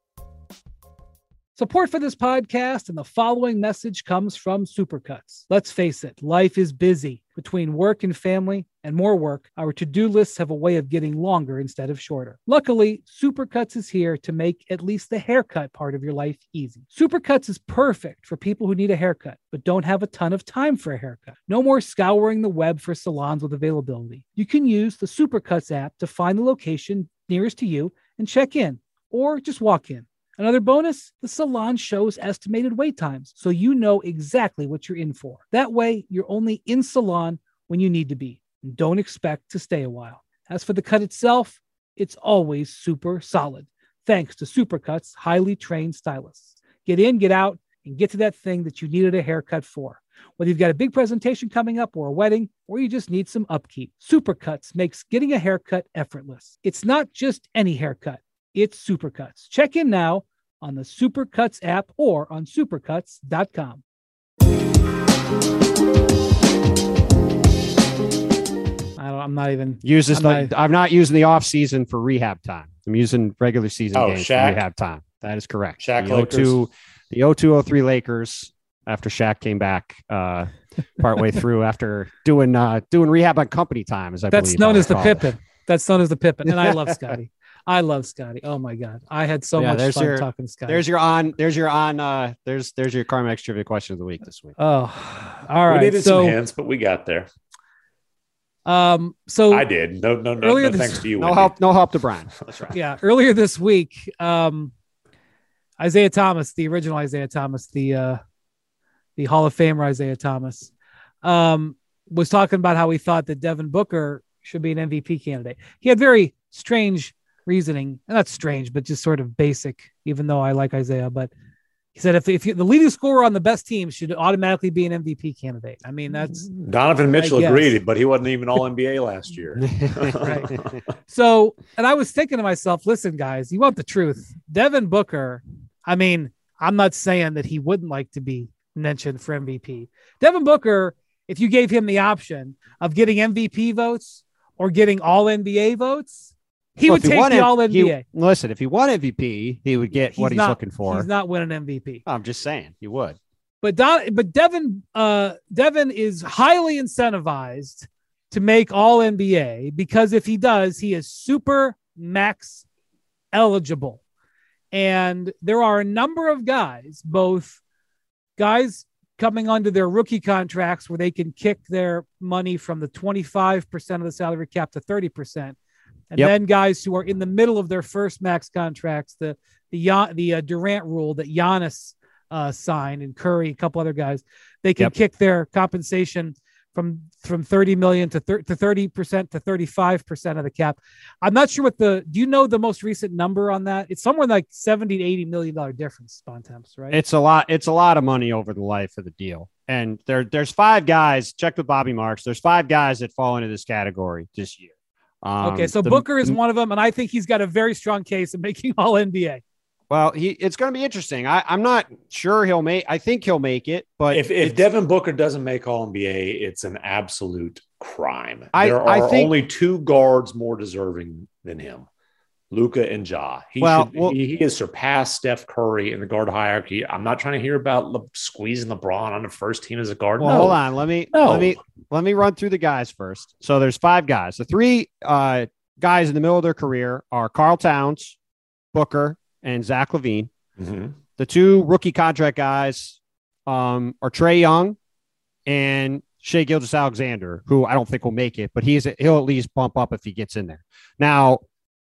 Support for this podcast and the following message comes from Supercuts. Let's face it, life is busy. Between work and family and more work, our to-do lists have a way of getting longer instead of shorter. Luckily, Supercuts is here to make at least the haircut part of your life easy. Supercuts is perfect for people who need a haircut but don't have a ton of time for a haircut. No more scouring the web for salons with availability. You can use the Supercuts app to find the location nearest to you and check in, or just walk in. Another bonus, the salon shows estimated wait times, so you know exactly what you're in for. That way, you're only in salon when you need to be, and don't expect to stay a while. As for the cut itself, it's always super solid, thanks to Supercuts' highly trained stylists. Get in, get out, and get to that thing that you needed a haircut for. Whether you've got a big presentation coming up or a wedding, or you just need some upkeep, Supercuts makes getting a haircut effortless. It's not just any haircut. It's Supercuts. Check in now on the Supercuts app or on supercuts dot com. I don't, I'm not even Use this. I'm I'm, not, I'm not using the off season for rehab time. I'm using regular season Oh, games Shaq? for rehab time. That is correct. Shaq the oh two, the oh two oh three Lakers after Shaq came back uh, partway through after doing uh, doing rehab on company time, as I That's believe. known I as the recall. Pippin. That's known as the Pippin. And I love Scotty. I love Scotty. Oh my God. I had so Yeah, much there's fun your- talking Scotty. There's your on. There's your on. Uh, there's there's your CarMax trivia question of the week this week. Oh, all right. We needed so, some hints, but we got there. um, so I did. No, no, no, earlier no this- thanks to you. No Wendy. help. No help to Brian. That's right. yeah, earlier this week, um, Isaiah Thomas, the original Isaiah Thomas, the uh, the Hall of Famer Isaiah Thomas, um, was talking about how he thought that Devin Booker should be an M V P candidate. He had very strange reasoning, not strange, but just sort of basic. Even though I like Isaiah, but he said if if you, the leading scorer on the best team should automatically be an M V P candidate. I mean, that's Donovan Mitchell I guess. agreed, but he wasn't even all N B A last year. Right. So, and I was thinking to myself, listen, guys, you want the truth. Devin Booker, I mean, I'm not saying that he wouldn't like to be mentioned for M V P. Devin Booker, if you gave him the option of getting M V P votes or getting all N B A votes, he Well, would if take won the M- all N B A. he- Listen, if he won M V P, he would get what he's not, looking for. He's not winning M V P. I'm just saying, he would. But Don, but Devin, uh, Devin is highly incentivized to make all N B A because if he does, he is super max eligible. And there are a number of guys, both guys coming onto their rookie contracts where they can kick their money from the twenty-five percent of the salary cap to thirty percent. And Yep. then guys who are in the middle of their first max contracts, the the Gian- the uh, Durant rule that Giannis uh, signed and Curry, a couple other guys, they can Yep. kick their compensation from from thirty million to thir- to thirty percent to thirty-five percent of the cap. I'm not sure what the, do you know the most recent number on that? It's somewhere like seventy to eighty million dollar difference, Bontemps, right? It's a lot. It's a lot of money over the life of the deal. And there, there's five guys. Check with Bobby Marks. There's five guys that fall into this category this year. Um, okay. So the- Booker is the- one of them. And I think he's got a very strong case of making all N B A. Well, he it's going to be interesting. I, I'm not sure he'll make. I think he'll make it, but if if it's- Devin Booker doesn't make all N B A, it's an absolute crime. I- there I are think- only two guards more deserving than him, Luka and Ja. He Well, should, well- he, he has surpassed Steph Curry in the guard hierarchy. I'm not trying to hear about Le- squeezing LeBron on the first team as a guard. Well, No. hold on. Let me No. let me let me run through the guys first. So there's five guys. The three uh, guys in the middle of their career are Karl Towns, Booker, and Zach LaVine. Mhm. The two rookie contract guys um, are Trae Young and Shea Gilgeous-Alexander, who I don't think will make it, but he's he'll at least bump up if he gets in there. Now,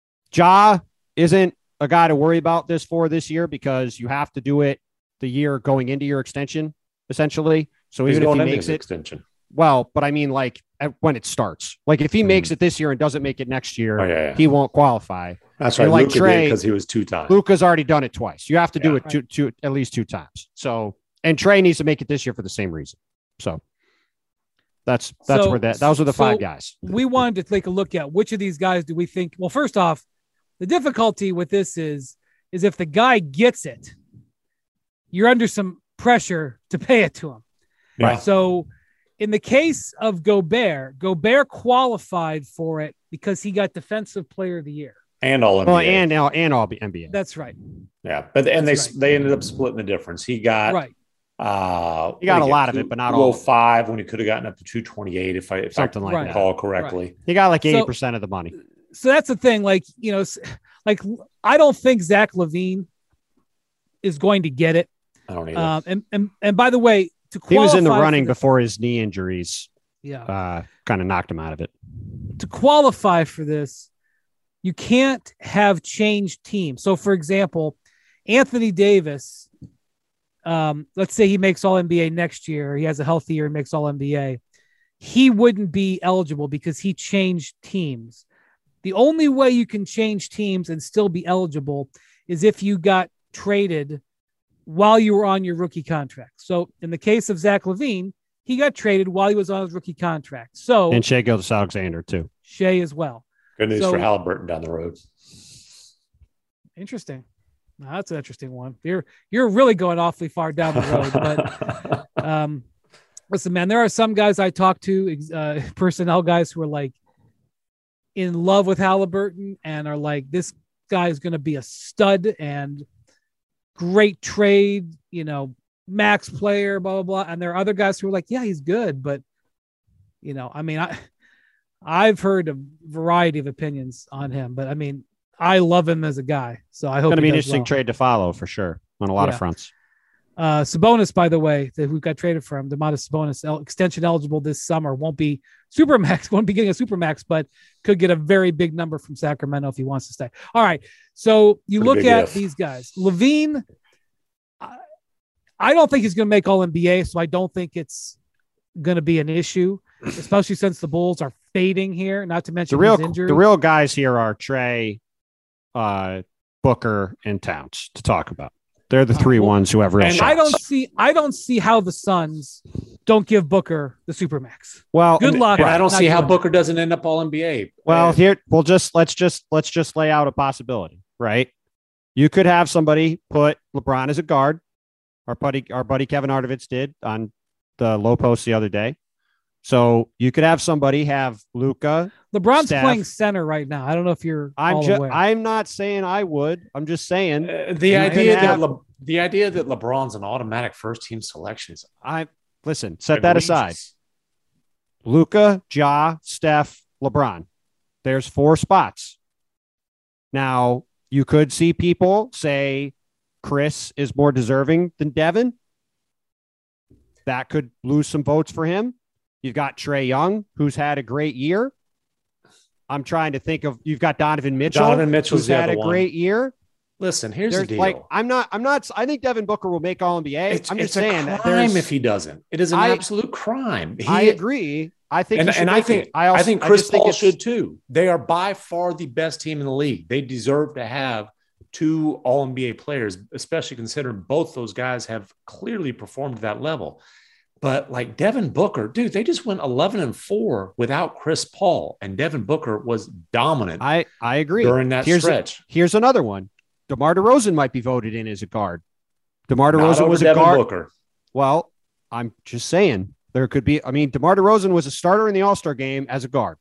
Ja isn't a guy to worry about this for this year because you have to do it the year going into your extension, essentially. So He's even if going he into makes his it, extension. well, but I mean, like at, when it starts, like if he Mhm. makes it this year and doesn't make it next year, Oh, yeah, yeah. he won't qualify. That's and right. like Luka Trae- did because he was two times. Luka's already done it twice. You have to do Yeah. it two, two, at least two times. So, and Trey needs to make it this year for the same reason. So that's, that's So- where that, those are the five so- guys. We wanted to take a look at which of these guys do we think, well, first off, the difficulty with this is, is if the guy gets it, you're under some pressure to pay it to him. Yeah. So in the case of Gobert, Gobert qualified for it because he got defensive player of the year. And all N B A. Well, and, and, and all N B A. That's right. yeah. But and they That's right. they ended up splitting the difference. He got Right. Uh, He got what a did lot get? of it, but not all. Five when he could have gotten up to two twenty-eight if I if Something I like Right. recall correctly. He got like So- eighty percent of the money. So that's the thing. Like, you know, s- like I don't think Zach LaVine is going to get it. I don't either. Um, and, and, and by the way, to He was in the qualify for running this- before his knee injuries Yeah. uh, kind of knocked him out of it. To qualify for this, you can't have changed teams. So, for example, Anthony Davis, um, let's say he makes all N B A next year. He has a healthy year and makes all N B A. He wouldn't be eligible because he changed teams. The only way you can change teams and still be eligible is if you got traded while you were on your rookie contract. So, in the case of Zach LaVine, he got traded while he was on his rookie contract. So, And Shea Gilgeous-Alexander too. Shea as well. Good news so- for Halliburton down the road. Interesting. Now, that's an interesting one. You're you're really going awfully far down the road. But um, listen, man, there are some guys I talk to, uh, personnel guys who are like in love with Halliburton and are like, this guy is going to be a stud and great trade. You know, max player, blah, blah, blah. And there are other guys who are like, yeah, he's good. But, you know, I mean, I, I've heard a variety of opinions on him, but I mean, I love him as a guy. So I hope it's going to be an does interesting well. trade to follow for sure on a lot Yeah. of fronts. Uh, Sabonis, by the way, the, who got traded from Domantas Sabonis, el- extension eligible this summer, won't be supermax, won't be getting a supermax, but could get a very big number from Sacramento if he wants to stay. All right. So you Pretty look big at if. these guys. Levine, I, I don't think he's going to make All N B A, so I don't think it's going to be an issue, especially since the Bulls are fading here, not to mention The real, his injury. the real guys here are Trey, uh, Booker, and Towns to talk about. They're the three well, ones who have real and shots. I don't see I don't see how the Suns don't give Booker the supermax. Well, Good and- luck. And I don't Not see how doing Booker doesn't end up All N B A. Well, Uh, here we'll just let's just let's just lay out a possibility, right? You could have somebody put LeBron as a guard. Our buddy, our buddy Kevin Artovitz did on the low post the other day. So you could have somebody have Luca. LeBron's Steph. playing center right now. I don't know if you're I'm all just aware. I'm not saying I would. I'm just saying Uh, the You idea could that have- Le- the idea that LeBron's an automatic first team selection is I listen. Set that egregious. aside. Luca, Ja, Steph, LeBron. There's four spots. Now, you could see people say Chris is more deserving than Devin. That could lose some votes for him. You've got Trey Young, who's had a great year. I'm trying to think of you've got Donovan Mitchell, Donovan Mitchell's who's the had other a one. great year. Listen, here's There's the deal. like I'm not I'm not I think Devin Booker will make all N B A. it's I'm just it's saying a that crime there's if he doesn't. It is an I- absolute crime. He, I agree. I think and, he should and I make think it. I, also, I think I Chris just think Paul it's- should too. They are by far the best team in the league. They deserve to have two All N B A players, especially considering both those guys have clearly performed at that level. But like Devin Booker, dude, they just went eleven and four without Chris Paul, and Devin Booker was dominant I I agree. during that Here's a- stretch. Here's another one. DeMar DeRozan might be voted in as a guard. DeMar Not DeRozan over was a Devin guard. Booker. Well, I'm just saying there could be. I mean, DeMar DeRozan was a starter in the All-Star game as a guard.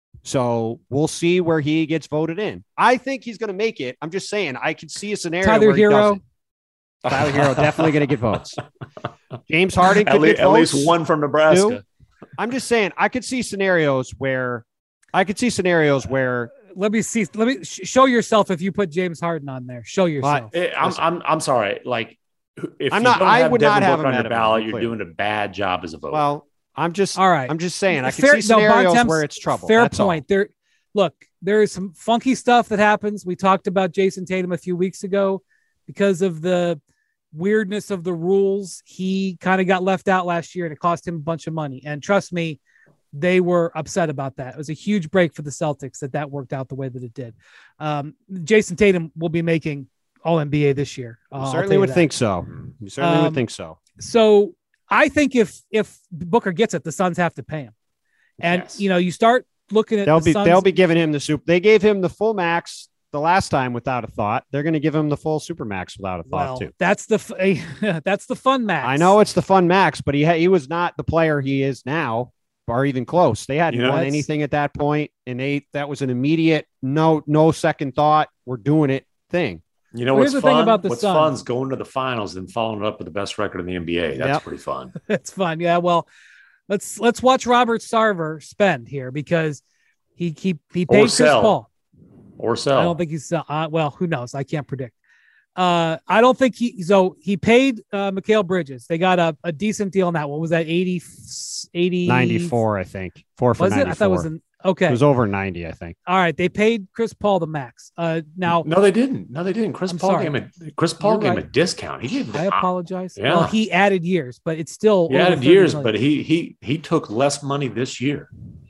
So we'll see where he gets voted in. I think he's going to make it. I'm just saying I could see a scenario Tyler where he Hero. doesn't. Tyler Hero definitely going to get votes. James Harden could At, le- get at votes. least one from Nebraska. Two. I'm just saying I could see scenarios where I could see scenarios where Let me see. Let me sh- show yourself if you put James Harden on there. Show yourself. Eh, I'm, I'm, I'm sorry. Like, if I'm you not- don't I have would Devin not have Booker him on at your a ballot, minimum, you're clearly. doing a bad job as a voter. well, I'm just All right. I'm just saying I could Fair- see no, scenarios Bontemps, where it's trouble. Fair That's all. point. There, look, there is some funky stuff that happens. We talked about Jason Tatum a few weeks ago because of the weirdness of the rules. He kind of got left out last year, and it cost him a bunch of money. And trust me, they were upset about that. It was a huge break for the Celtics that that worked out the way that it did. Um, Jason Tatum will be making All N B A this year. Uh, You I'll certainly tell you would that. think so. You certainly Um, would think so. So I think if if Booker gets it, the Suns have to pay him. And Yes. you know, you start looking at They'll the be Suns. they'll be giving him the soup. They gave him the full max the last time without a thought. They're going to give him the full super max without a thought well, too. that's the f- that's the fun max. I know it's the fun max, but he ha- he was not the player he is now, or even close. They hadn't You know, won that's- anything at that point, and they that was an immediate no no second thought. We're doing it thing. You know Well, what's here's the thing fun? about the what's Suns. fun is going to the finals and following it up with the best record in the N B A. That's Yep. pretty fun. It's fun. Yeah. Well, let's let's watch Robert Sarver spend here because he he he paid Chris sell. Paul. Or sell. I don't think he's uh, well. Who knows? I can't predict. Uh, I don't think he. So he paid uh, Mikal Bridges. They got a, a decent deal on that. What was that? eighty, eighty ninety-four, I think. Four for Was it? ninety-four. I thought it was an okay. It was over ninety, I think. All right. They paid Chris Paul the max. Uh, now No, they didn't. No, they didn't. Chris I'm Paul sorry. gave him a Chris Paul You're gave him right. a discount. He didn't. I apologize. Yeah. Well, he added years, but it's still He over added thirty years, million. but he he he took less money this year.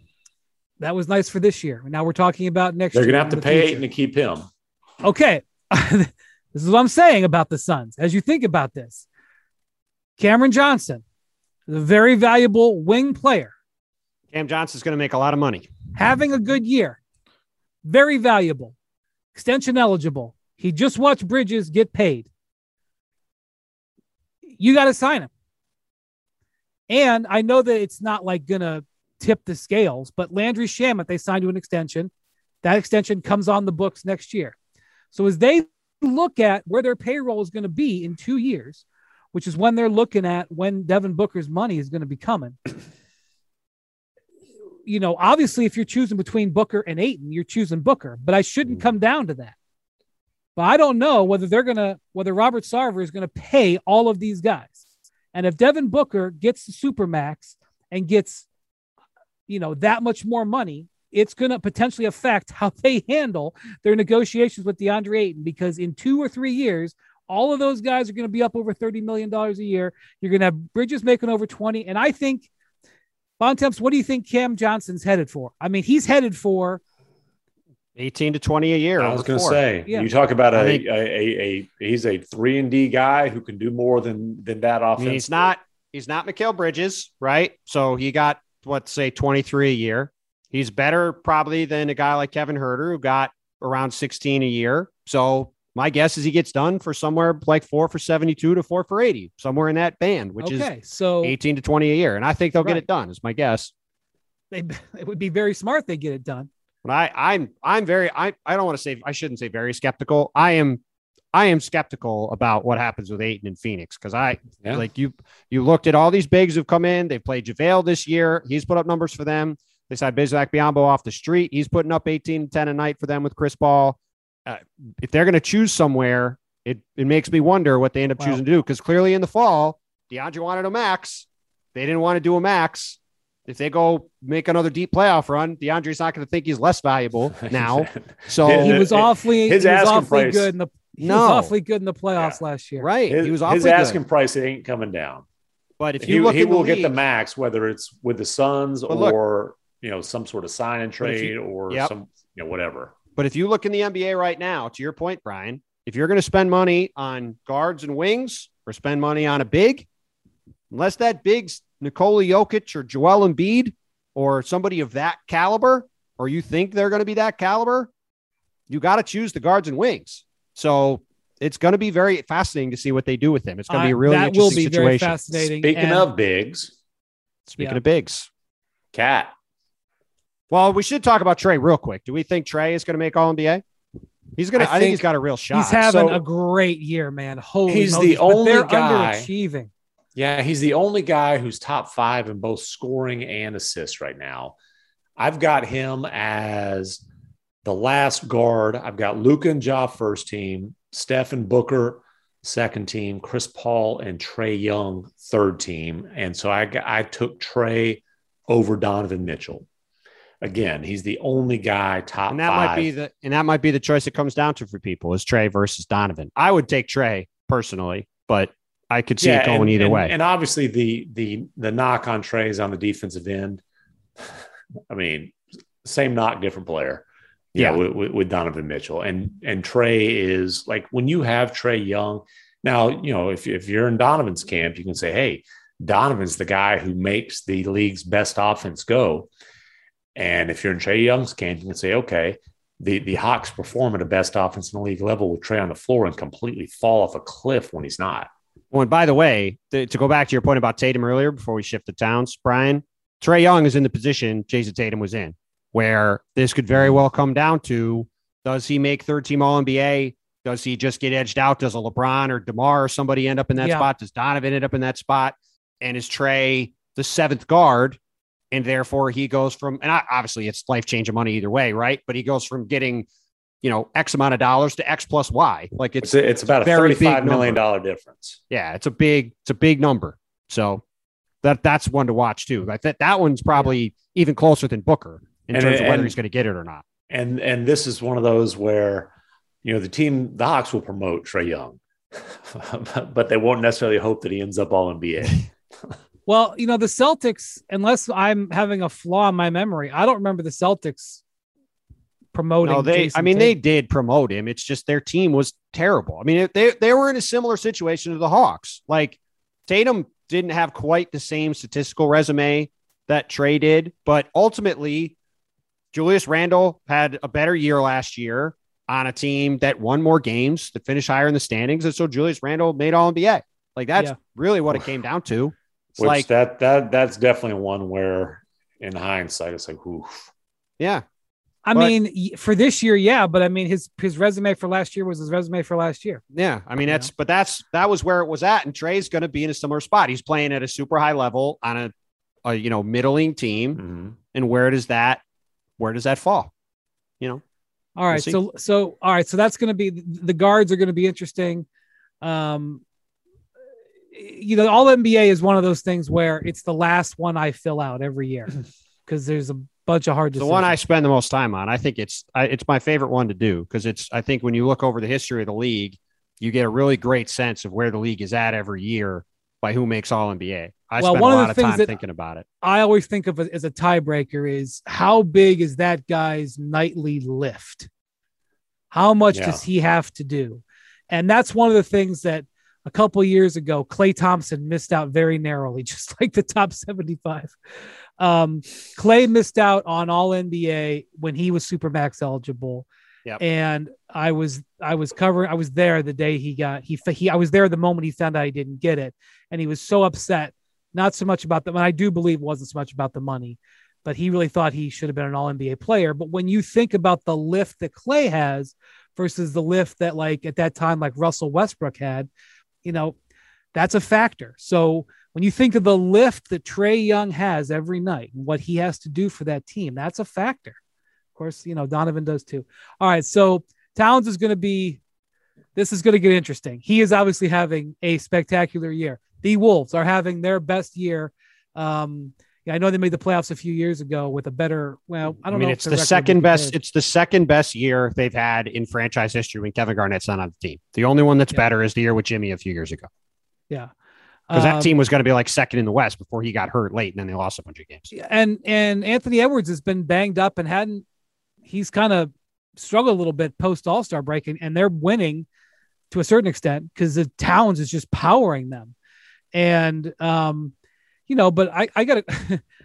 That was nice for this year. Now we're talking about next They're year. gonna have in to the pay future. Ayton to keep him. Okay. This is what I'm saying about the Suns. As you think about this, Cameron Johnson, the very valuable wing player, Cam Johnson's going to make a lot of money. having a good year, very valuable, extension eligible. He just watched Bridges get paid. You got to sign him. And I know that it's not like going to tip the scales, but Landry Shamet, they signed to an extension. That extension comes on the books next year. So as they look at where their payroll is going to be in two years, which is when they're looking at when Devin Booker's money is going to be coming. You know, obviously, if you're choosing between Booker and Ayton, you're choosing Booker, but I shouldn't come down to that. But I don't know whether they're going to, whether Robert Sarver is going to pay all of these guys. And if Devin Booker gets the Supermax and gets, you know, that much more money, it's going to potentially affect how they handle their negotiations with DeAndre Ayton, because in two or three years, all of those guys are going to be up over thirty million dollars a year. You're going to have Bridges making over twenty. And I think, Bontemps, what do you think Cam Johnson's headed for? I mean, he's headed for eighteen to twenty a year. I was going to say, yeah. You talk about a, think, a, a, a, he's a three and D guy who can do more than, than that offense. I mean, he's not, he's not Mikal Bridges, right? So he got, what, say twenty-three a year. He's better probably than a guy like Kevin Huerter, who got around sixteen a year. So my guess is he gets done for somewhere like four for seventy-two to four for eighty, somewhere in that band, which okay, is so eighteen to twenty a year. And I think they'll right. get it done, is my guess. They, it would be very smart they get it done. But I, I'm, I'm very, I, I don't want to say, I shouldn't say very skeptical. I am, I am skeptical about what happens with Ayton in Phoenix. Cause I yeah. like you, you looked at all these bigs who've come in, they've played JaVale this year. He's put up numbers for them. They signed Bismack Biyombo off the street. He's putting up eighteen and ten a night for them with Chris Paul. Uh, if they're going to choose somewhere, it, it makes me wonder what they end up wow. choosing to do. Cause clearly in the fall, DeAndre wanted a max. They didn't want to do a max. If they go make another deep playoff run, DeAndre's not going to think he's less valuable now. So he was awfully, his he was awfully price, good in the he no. was awfully good in the playoffs yeah. last year. Right. His, he was awfully his asking good. price ain't coming down. But if you he, look, he will league, get the max, whether it's with the Suns or look, you know some sort of sign and trade you, or yep. some you know whatever. But if you look in the N B A right now, to your point, Brian, if you're going to spend money on guards and wings or spend money on a big, unless that big's Nikola Jokic or Joel Embiid or somebody of that caliber, or you think they're going to be that caliber, you got to choose the guards and wings. So it's going to be very fascinating to see what they do with him. It's going to be a really uh, interesting situation. That will be very fascinating. Speaking and, of bigs, speaking yeah. of bigs, Cat. Well, we should talk about Trey real quick. Do we think Trey is going to make All N B A? He's going to. I, I think he's got a real shot. He's having so, a great year, man. Holy he's Moses, the only they're guy underachieving. Yeah, he's the only guy who's top five in both scoring and assists right now. I've got him as the last guard. I've got Luka and Ja first team, Steph and Booker second team, Chris Paul and Trae Young third team. And so I, I took Trey over Donovan Mitchell. Again, he's the only guy top and that five. might be the and that might be the choice it comes down to for people is Trey versus Donovan. I would take Trey personally, but I could see yeah, it going and, either and, way. And obviously the the the knock on Trey is on the defensive end. I mean, same knock, different player. Yeah, know, with, with Donovan Mitchell. And and Trey is like when you have Trae Young. Now, you know, if if you're in Donovan's camp, you can say, hey, Donovan's the guy who makes the league's best offense go. And if you're in Trae Young's camp, you can say, okay, the, the Hawks perform at a best offense in the league level with Trae on the floor and completely fall off a cliff when he's not. Well, and by the way, to, to go back to your point about Tatum earlier before we shift to Towns, Brian, Trae Young is in the position Jason Tatum was in, where this could very well come down to, does he make third team All N B A? Does he just get edged out? Does a LeBron or DeMar or somebody end up in that yeah. spot? Does Donovan end up in that spot? And is Trae the seventh guard? And therefore he goes from, and obviously it's life-changing money either way, right? But he goes from getting, you know, X amount of dollars to X plus Y. Like it's, it's, a, it's about a thirty-five million dollars difference. Yeah. It's a big, it's a big number. So that that's one to watch too. Like that, that one's probably yeah. even closer than Booker in and, terms of whether and, he's going to get it or not. And, and this is one of those where, you know, the team, the Hawks will promote Trae Young, but they won't necessarily hope that he ends up All N B A. Well, you know, the Celtics, unless I'm having a flaw in my memory, I don't remember the Celtics promoting. No, they, Jason I mean, Tatum. they did promote him. It's just their team was terrible. I mean, they, they were in a similar situation to the Hawks. Like Tatum didn't have quite the same statistical resume that Trae did, but ultimately Julius Randle had a better year last year on a team that won more games, that finished higher in the standings. And so Julius Randle made All N B A. Like that's yeah. really what it came down to. It's Which like that that that's definitely one where, in hindsight, it's like, oof. Yeah, I But- mean, y- for this year, yeah, but I mean, his his resume for last year was his resume for last year. Yeah, I mean Yeah. that's but that's that was where it was at, and Trey's going to be in a similar spot. He's playing at a super high level on a, a you know middling team, Mm-hmm. and where does that where does that fall? You know, All right, see. so so all right, so that's going to be the guards are going to be interesting. Um, you know, all N B A is one of those things where it's the last one I fill out every year because there's a bunch of hard the decisions. one I spend the most time on. I think it's I, it's my favorite one to do because it's I think when you look over the history of the league, you get a really great sense of where the league is at every year by who makes All N B A. I Well, spend one a of the lot of things time that- thinking about it. I always think of it as a tiebreaker is how big is that guy's nightly lift? How much Yeah. does he have to do? And that's one of the things that a couple of years ago, Klay Thompson missed out very narrowly, just like the top seventy-five. Um, Klay missed out on All N B A when he was Supermax eligible. Yep. And I was I was covering I was there the day he got he he I was there the moment he found out he didn't get it, and he was so upset. Not so much about the, and I do believe it wasn't so much about the money, but he really thought he should have been an All N B A player. But when you think about the lift that Klay has versus the lift that, like at that time, like Russell Westbrook had, you know, that's a factor. So when you think of the lift that Trae Young has every night and what he has to do for that team, that's a factor. Of course, you know, Donovan does too. All right. So Towns is going to be, this is going to get interesting. He is obviously having a spectacular year. The Wolves are having their best year. Um, yeah, I know they made the playoffs a few years ago with a better, well, I I don't mean, know. if it's the the record would second be best. good. It's the second best year they've had in franchise history when Kevin Garnett's not on the team. The only one that's Yeah. better is the year with Jimmy a few years ago. Yeah. Because that Um, team was going to be like second in the West before he got hurt late, and then they lost a bunch of games. and and Anthony Edwards has been banged up and hadn't he's kind of struggled a little bit post All-Star break, and, and they're winning to a certain extent because the Towns is just powering them. And um, you know, but I, I gotta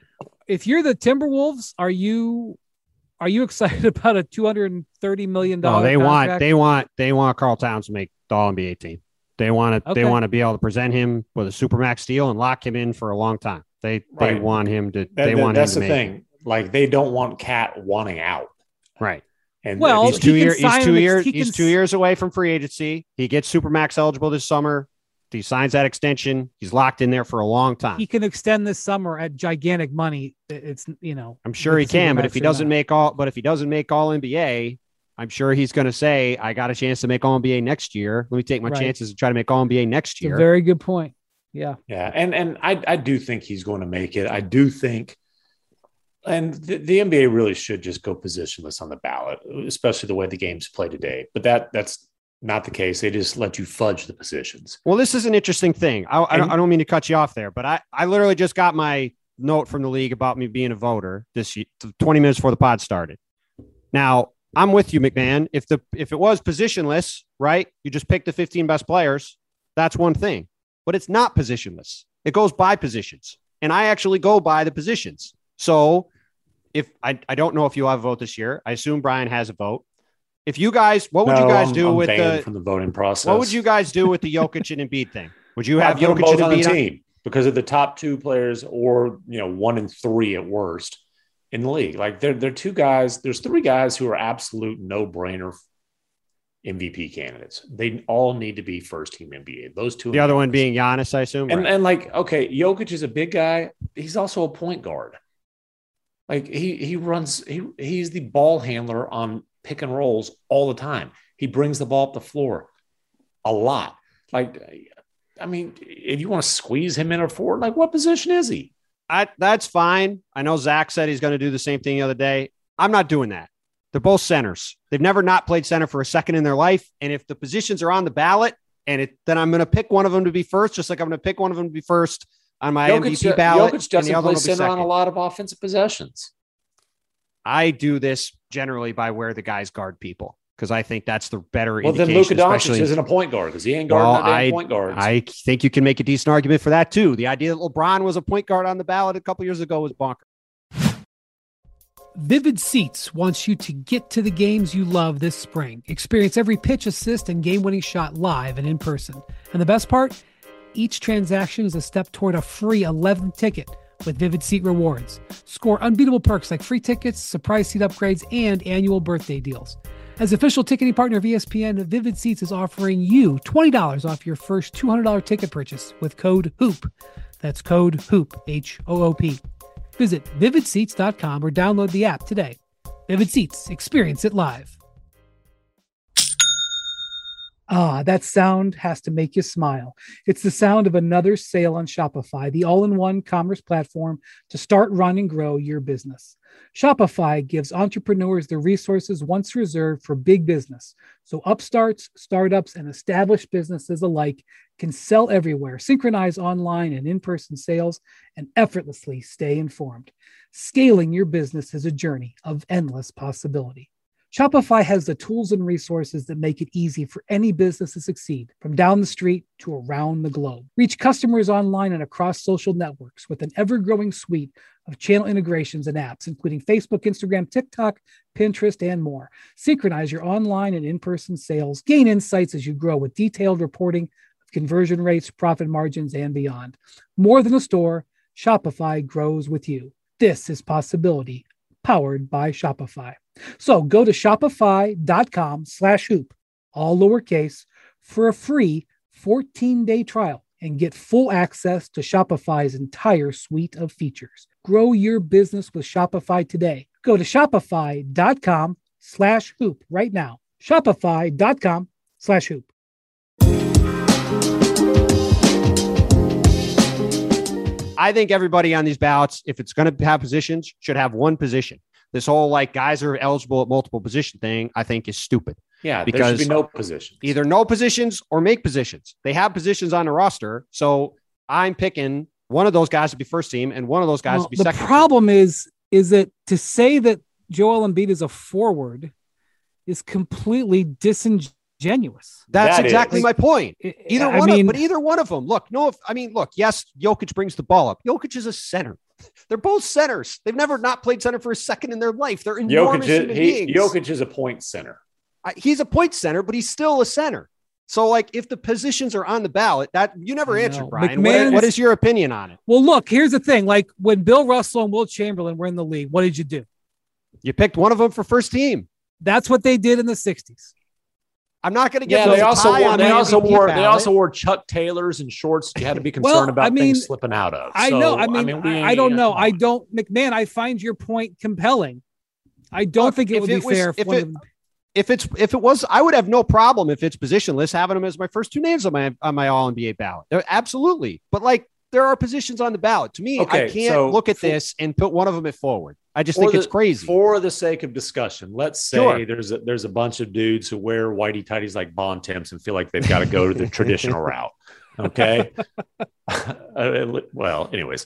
if you're the Timberwolves, are you are you excited about a two hundred thirty million No, dollars? they want they want they want Karl Towns to make the All N B A team. They want to Okay. they want to be able to present him with a supermax deal and lock him in for a long time. They they Right. want him to. That, they that- want that's him the to make thing. Like they don't want Cat wanting out. right. And Well, He's he's two he can years. He's sign two an ex- years. he He's can two s- years away from free agency. He gets supermax eligible this summer. He signs that extension. He's locked in there for a long time. he can extend this summer at gigantic money. It's you know I'm sure he with the can, but Supermax if he or doesn't not. make all, but if he doesn't make All N B A, I'm sure he's going to say, "I got a chance to make All N B A next year. Let me take my Right. chances and try to make All N B A next It's a year." very good point. Yeah. Yeah, and and I I do think he's going to make it. I do think, and the, the N B A really should just go positionless on the ballot, especially the way the games play today. But that that's not the case. They just let you fudge the positions. Well, this is an interesting thing. I, I, don't, And- I don't mean to cut you off there, but I, I literally just got my note from the league about me being a voter this ye- twenty minutes before the pod started. Now, I'm with you, McMahon. If the if it was positionless, right, you just pick the fifteen best players. That's one thing, but it's not positionless. It goes by positions, and I actually go by the positions. So, if I, I don't know if you'll have a vote this year, I assume Brian has a vote. If you guys, what would No, you guys I'm- do I'm with banned the from the voting process? what would you guys do with the Jokic and Embiid thing? Would you I have put them Jokic both and on the Embiid on? team because of the top two players, or you know, one and three at worst in the league. Like they're they're two guys. There's three guys who are absolute no brainer M V P candidates. They all need to be first team N B A. Those two. The other one being Giannis, I assume. And right? and like, okay, Jokic is a big guy. He's also a point guard. Like he he runs, he he's the ball handler on pick and rolls all the time. He brings the ball up the floor a lot. Like, I mean, if you want to squeeze him in or forward, like what position is he? I, that's fine. I know Zach said he's going to do the same thing the other day. I'm not doing that. They're both centers. They've never not played center for a second in their life. And if the positions are on the ballot, and it, then I'm going to pick one of them to be first, just like I'm going to pick one of them to be first on my M V P Jokic, ballot. Jokic and the doesn't other play one will be center on a second. lot of offensive possessions. I do this generally by where the guys guard people because I think that's the better Well, then indication. Luka Doncic especially- isn't a point guard because he ain't guarding Well, no damn I- point guards. I think you can make a decent argument for that too. The idea that LeBron was a point guard on the ballot a couple years ago was bonkers. Vivid Seats wants you to get to the games you love this spring. Experience every pitch, assist, and game-winning shot live and in person. And the best part? Each transaction is a step toward a free eleventh ticket with Vivid Seat Rewards. Score unbeatable perks like free tickets, surprise seat upgrades, and annual birthday deals. As official ticketing partner of E S P N, Vivid Seats is offering you twenty dollars off your first two hundred dollars ticket purchase with code HOOP. That's code HOOP, H O O P. Visit vivid seats dot com or download the app today. Vivid Seats, experience it live. Ah, that sound has to make you smile. It's the sound of another sale on Shopify, the all-in-one commerce platform to start, run, and grow your business. Shopify gives entrepreneurs the resources once reserved for big business, so upstarts, startups, and established businesses alike can sell everywhere, synchronize online and in-person sales, and effortlessly stay informed. Scaling your business is a journey of endless possibility. Shopify has the tools and resources that make it easy for any business to succeed, from down the street to around the globe. Reach customers online and across social networks with an ever-growing suite of channel integrations and apps, including Facebook, Instagram, TikTok, Pinterest, and more. Synchronize your online and in-person sales. Gain insights as you grow with detailed reporting of conversion rates, profit margins, and beyond. More than a store, Shopify grows with you. This is Possibility, powered by Shopify. So go to shopify.com slash hoop, all lowercase, for a free fourteen-day trial and get full access to Shopify's entire suite of features. Grow your business with Shopify today. Go to shopify.com slash hoop right now. Shopify.com slash hoop. I think everybody on these ballots, if it's going to have positions, should have one position. This whole like guys are eligible at multiple position thing, I think is stupid. Yeah, because there should be no positions. Either no positions or make positions. They have positions on the roster, so I'm picking one of those guys to be first team and one of those guys Well, to be the second. The problem team. is, is that to say that Joel Embiid is a forward is completely disingenuous. That's that exactly is. my point. Either I one, mean, of, but either one of them. Look, no, if, I mean, look, yes, Jokic brings the ball up. Jokic is a center. They're both centers. They've never not played center for a second in their life. They're enormous Jokic, human he, beings. Jokic is a point center. I, he's a point center, but he's still a center. So, like, if the positions are on the ballot, that you never I answered, know. Brian. What, what is your opinion on it? Well, look, here's the thing. Like when Bill Russell and Will Chamberlain were in the league, what did you do? You picked one of them for first team. That's what they did in the sixties. I'm not going to get yeah. They also wore, they also wore ballot. they also wore Chuck Taylors and shorts you had to be concerned well, about I mean, things slipping out of. I so, know. I mean, I, mean, we, I don't know. come I on. don't, McMahon. I find your point compelling. I don't Look, think it if would it be was- fair. If, if one it- of them, If it's if it was, I would have no problem if it's positionless having them as my first two names on my on my All N B A ballot. They're, absolutely, but like there are positions on the ballot. To me, Okay, I can't so look at for- this and put one of them at forward. I just For think the- it's crazy. For the sake of discussion, let's say Sure. there's a there's a bunch of dudes who wear whitey tighties like Bon Temps and feel like they've got to go to the traditional route. Okay. Uh, well, anyways.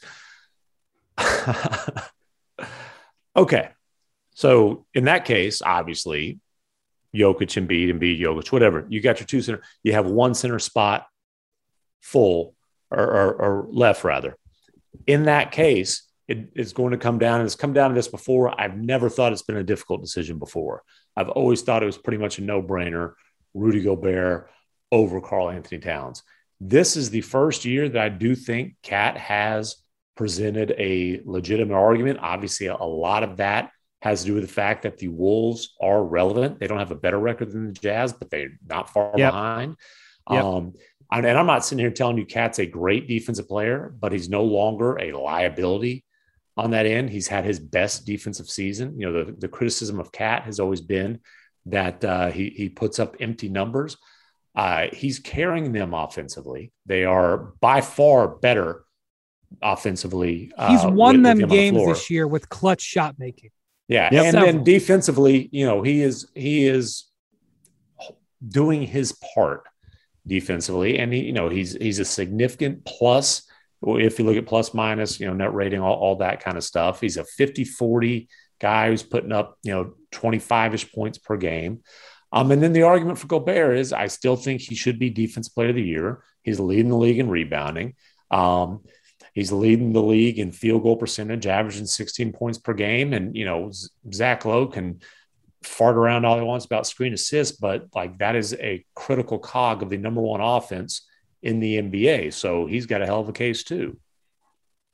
Okay. So in that case, obviously, Jokic, Embiid, Embiid, Jokic, whatever. You got your two center. You have one center spot full or, or, or left, rather. In that case, it is going to come down, and it's come down to this before. I've never thought it's been a difficult decision before. I've always thought it was pretty much a no-brainer. Rudy Gobert over Karl Anthony Towns. This is the first year that I do think Cat has presented a legitimate argument. Obviously, a lot of that has to do with the fact that the Wolves are relevant. They don't have a better record than the Jazz, but they're not far Yep. behind. Yep. Um, and I'm not sitting here telling you Cat's a great defensive player, but he's no longer a liability on that end. He's had his best defensive season. You know, the, the criticism of Cat has always been that uh, he, he puts up empty numbers. Uh, he's carrying them offensively. They are by far better offensively. Uh, he's won with- them with him on the games floor. this year with clutch shot making. Yeah. Yep. And Several. then defensively, you know, he is, he is doing his part defensively. And he, you know, he's, he's a significant plus. If you look at plus minus, you know, net rating, all, all that kind of stuff. He's a fifty forty guy who's putting up, you know, twenty-five ish points per game. Um, and then the argument for Gobert is I still think he should be defensive player of the year. He's leading the league in rebounding. Um, He's leading the league in field goal percentage, averaging sixteen points per game. And, you know, Zach Lowe can fart around all he wants about screen assists, but like that is a critical cog of the number one offense in the N B A. So he's got a hell of a case too.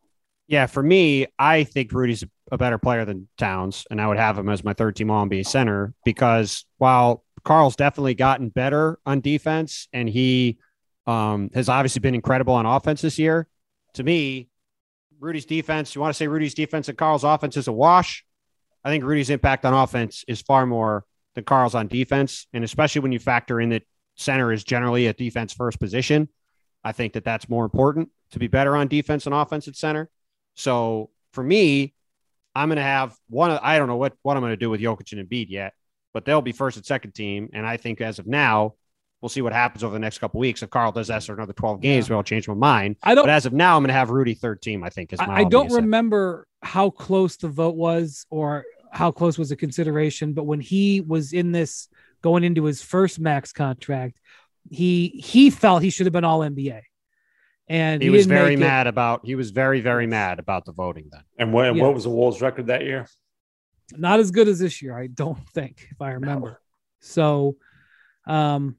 Yeah, for me, I think Rudy's a better player than Towns, and I would have him as my third team All N B A center because while Carl's definitely gotten better on defense and he um, has obviously been incredible on offense this year, to me, Rudy's defense, you want to say Rudy's defense and Carl's offense is a wash? I think Rudy's impact on offense is far more than Carl's on defense, and especially when you factor in that center is generally a defense first position, I think that that's more important to be better on defense and offense at center. So for me, I'm going to have one. I don't know what, what I'm going to do with Jokic and Embiid yet, but they'll be first and second team. And I think as of now, we'll see what happens over the next couple of weeks. If Carl does that for another twelve games, yeah. Maybe I'll change my mind. I don't, but as of now, I'm going to have Rudy third team, I think. Is my I, I don't remember how close the vote was or how close was the consideration, but when he was in this going into his first max contract, he he felt he should have been all N B A. And he, he was very mad it. about, he was very, very mad about the voting then. And what, yeah. what was the Wolves record that year? Not as good as this year, I don't think, if I remember. No. So, um,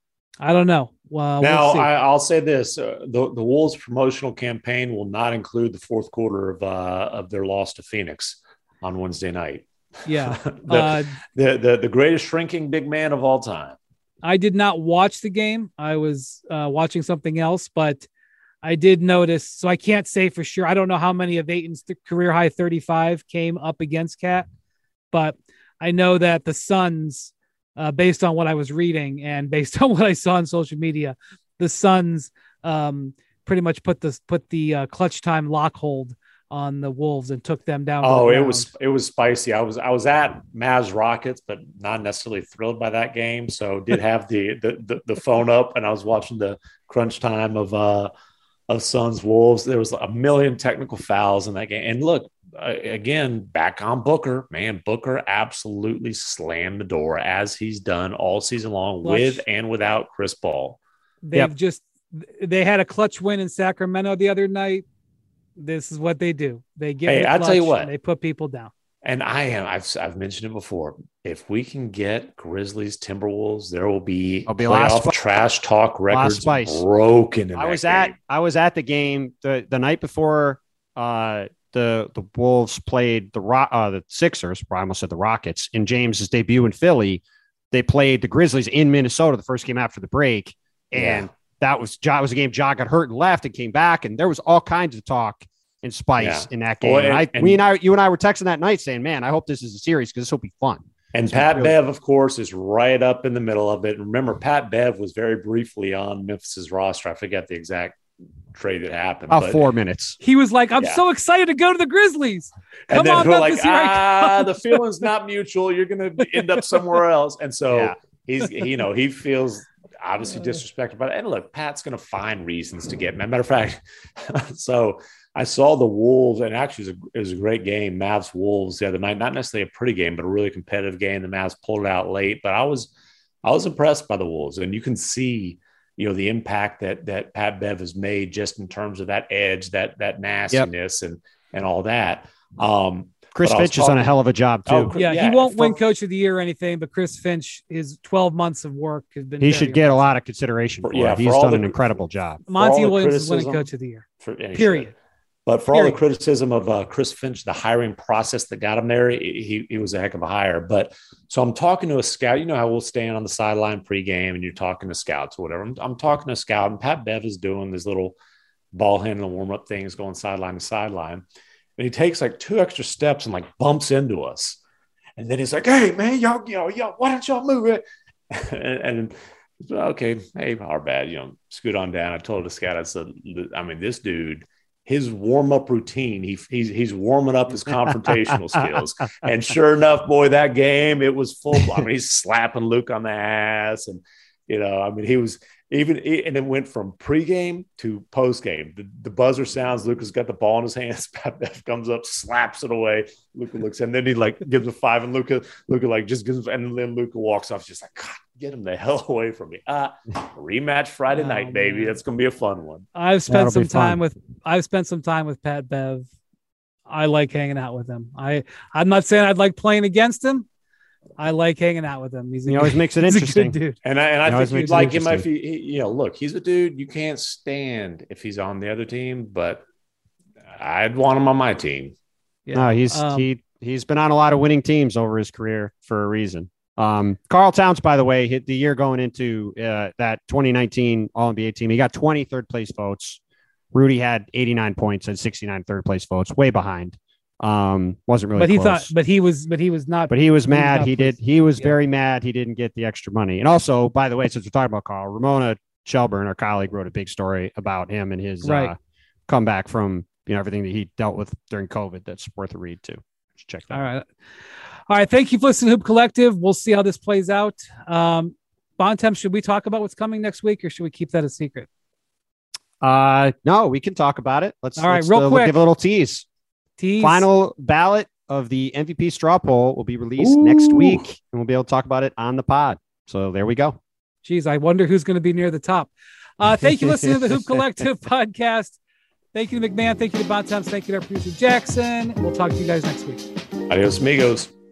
I don't know. Well, now, we'll I, I'll say this. Uh, the, the Wolves promotional campaign will not include the fourth quarter of uh, of their loss to Phoenix on Wednesday night. Yeah. the, uh, the, the, the greatest shrinking big man of all time. I did not watch the game. I was uh, watching something else, but I did notice, so I can't say for sure. I don't know how many of Ayton's career high thirty-five came up against Cat, but I know that the Suns, uh, based on what I was reading and based on what I saw on social media, the Suns um, pretty much put the put the uh, clutch time lock hold on the Wolves and took them down. Oh, it was it was spicy. I was I was at Mavs Rockets, but not necessarily thrilled by that game. So did have the the, the the phone up, and I was watching the crunch time of uh of Suns Wolves. There was a million technical fouls in that game. And look, uh, again, back on Booker, man, Booker absolutely slammed the door as he's done all season long clutch. with and without Chris Paul. They've yep. just, they had a clutch win in Sacramento the other night. This is what they do. They get, hey, I'll tell you what, they put people down. And I am, I've, I've mentioned it before. If we can get Grizzlies, Timberwolves, there will be, I'll be playoff trash talk records broken. In I was game. at, I was at the game the, the night before uh, the the Wolves played the uh, the Sixers. I almost said the Rockets in James's debut in Philly. They played the Grizzlies in Minnesota the first game after the break, and yeah. that was Ja was a game. Ja got hurt and left and came back, and there was all kinds of talk and spice yeah. in that game. Well, and, and I, and, we and I, you and I were texting that night saying, "Man, I hope this is a series because this will be fun." And Pat really- Bev, of course, is right up in the middle of it. Remember, Pat Bev was very briefly on Memphis's roster. I forget the exact trade that happened. About but four minutes. He was like, "I'm yeah. so excited to go to the Grizzlies." Come and then on, we're like, "Ah, the feeling's not mutual. You're going to end up somewhere else." And so yeah. he's, you know, he feels obviously disrespected by it. And look, Pat's going to find reasons to get. Matter of fact, so. I saw the Wolves, and actually it was, a, it was a great game, Mavs Wolves the other night. Not necessarily a pretty game, but a really competitive game. The Mavs pulled it out late, but I was I was impressed by the Wolves, and you can see, you know, the impact that that Pat Bev has made just in terms of that edge, that that nastiness, yep. and and all that. Um, Chris Finch talking, has done a hell of a job too. Oh, yeah, yeah, he won't for, win Coach of the Year or anything, but Chris Finch, his twelve months of work has been. He should get impressive. a lot of consideration for, for yeah, it. He's done the, an incredible job. Monty Williams is winning Coach of the Year. For, period. But for Period. all the criticism of uh, Chris Finch, the hiring process that got him there, he, he was a heck of a hire. But so I'm talking to a scout. You know how we'll stand on the sideline pregame and you're talking to scouts or whatever. I'm, I'm talking to a scout, and Pat Bev is doing these little ball handling warm up things, going sideline to sideline. And he takes like two extra steps and like bumps into us. And then he's like, "Hey, man, y'all, you know, y'all, why don't y'all move it?" and, and okay, hey, our bad, you know, scoot on down. I told the scout, I said, I mean, this dude. His warm-up routine, he, he's he's warming up his confrontational skills. And sure enough, boy, that game, it was full. I mean, he's slapping Luke on the ass. And, you know, I mean, he was even – and it went from pregame to postgame. The, the buzzer sounds, Luka's got the ball in his hands. Pat Bev comes up, slaps it away. Luka looks, and then he, like, gives a five, and Luka, Luka like, just gives – and then Luka walks off just like, God, get him the hell away from me. Ah, rematch Friday oh, night, baby. Man. That's going to be a fun one. I've spent That'll some time with I've spent some time with Pat Bev. I like hanging out with him. I, I'm not saying I'd like playing against him. I like hanging out with him. He's a he always good, makes it interesting, dude. And I and I think you'd like him if he, he, you know, look, he's a dude you can't stand if he's on the other team, but I'd want him on my team. Yeah. No, he's um, he he's been on a lot of winning teams over his career for a reason. Um, Karl Towns, by the way, hit the year going into uh, that twenty nineteen All N B A team. He got twenty third place votes. Rudy had eighty-nine points and sixty-nine third place votes, way behind. Um, wasn't really, but he close. thought, but he was, but he was not, but he was mad. He, he did. He was yeah. very mad. He didn't get the extra money. And also, by the way, since we're talking about Karl, Ramona Shelburne, our colleague, wrote a big story about him and his right. uh, comeback from, you know, everything that he dealt with during COVID. That's worth a read too. Just check that All out. right. All right. Thank you for listening to Hoop Collective. We'll see how this plays out. Um, Bontemps, should we talk about what's coming next week or should we keep that a secret? Uh, no, we can talk about it. Let's, All right, let's, real uh, quick. We'll give a little tease. Tease. Final ballot of the M V P straw poll will be released Ooh. next week, and we'll be able to talk about it on the pod. So there we go. Geez, I wonder who's going to be near the top. Uh, thank you for listening to the Hoop Collective podcast. Thank you to McMahon. Thank you to Bontemps. Thank you to our producer, Jackson. We'll talk to you guys next week. Adios, amigos.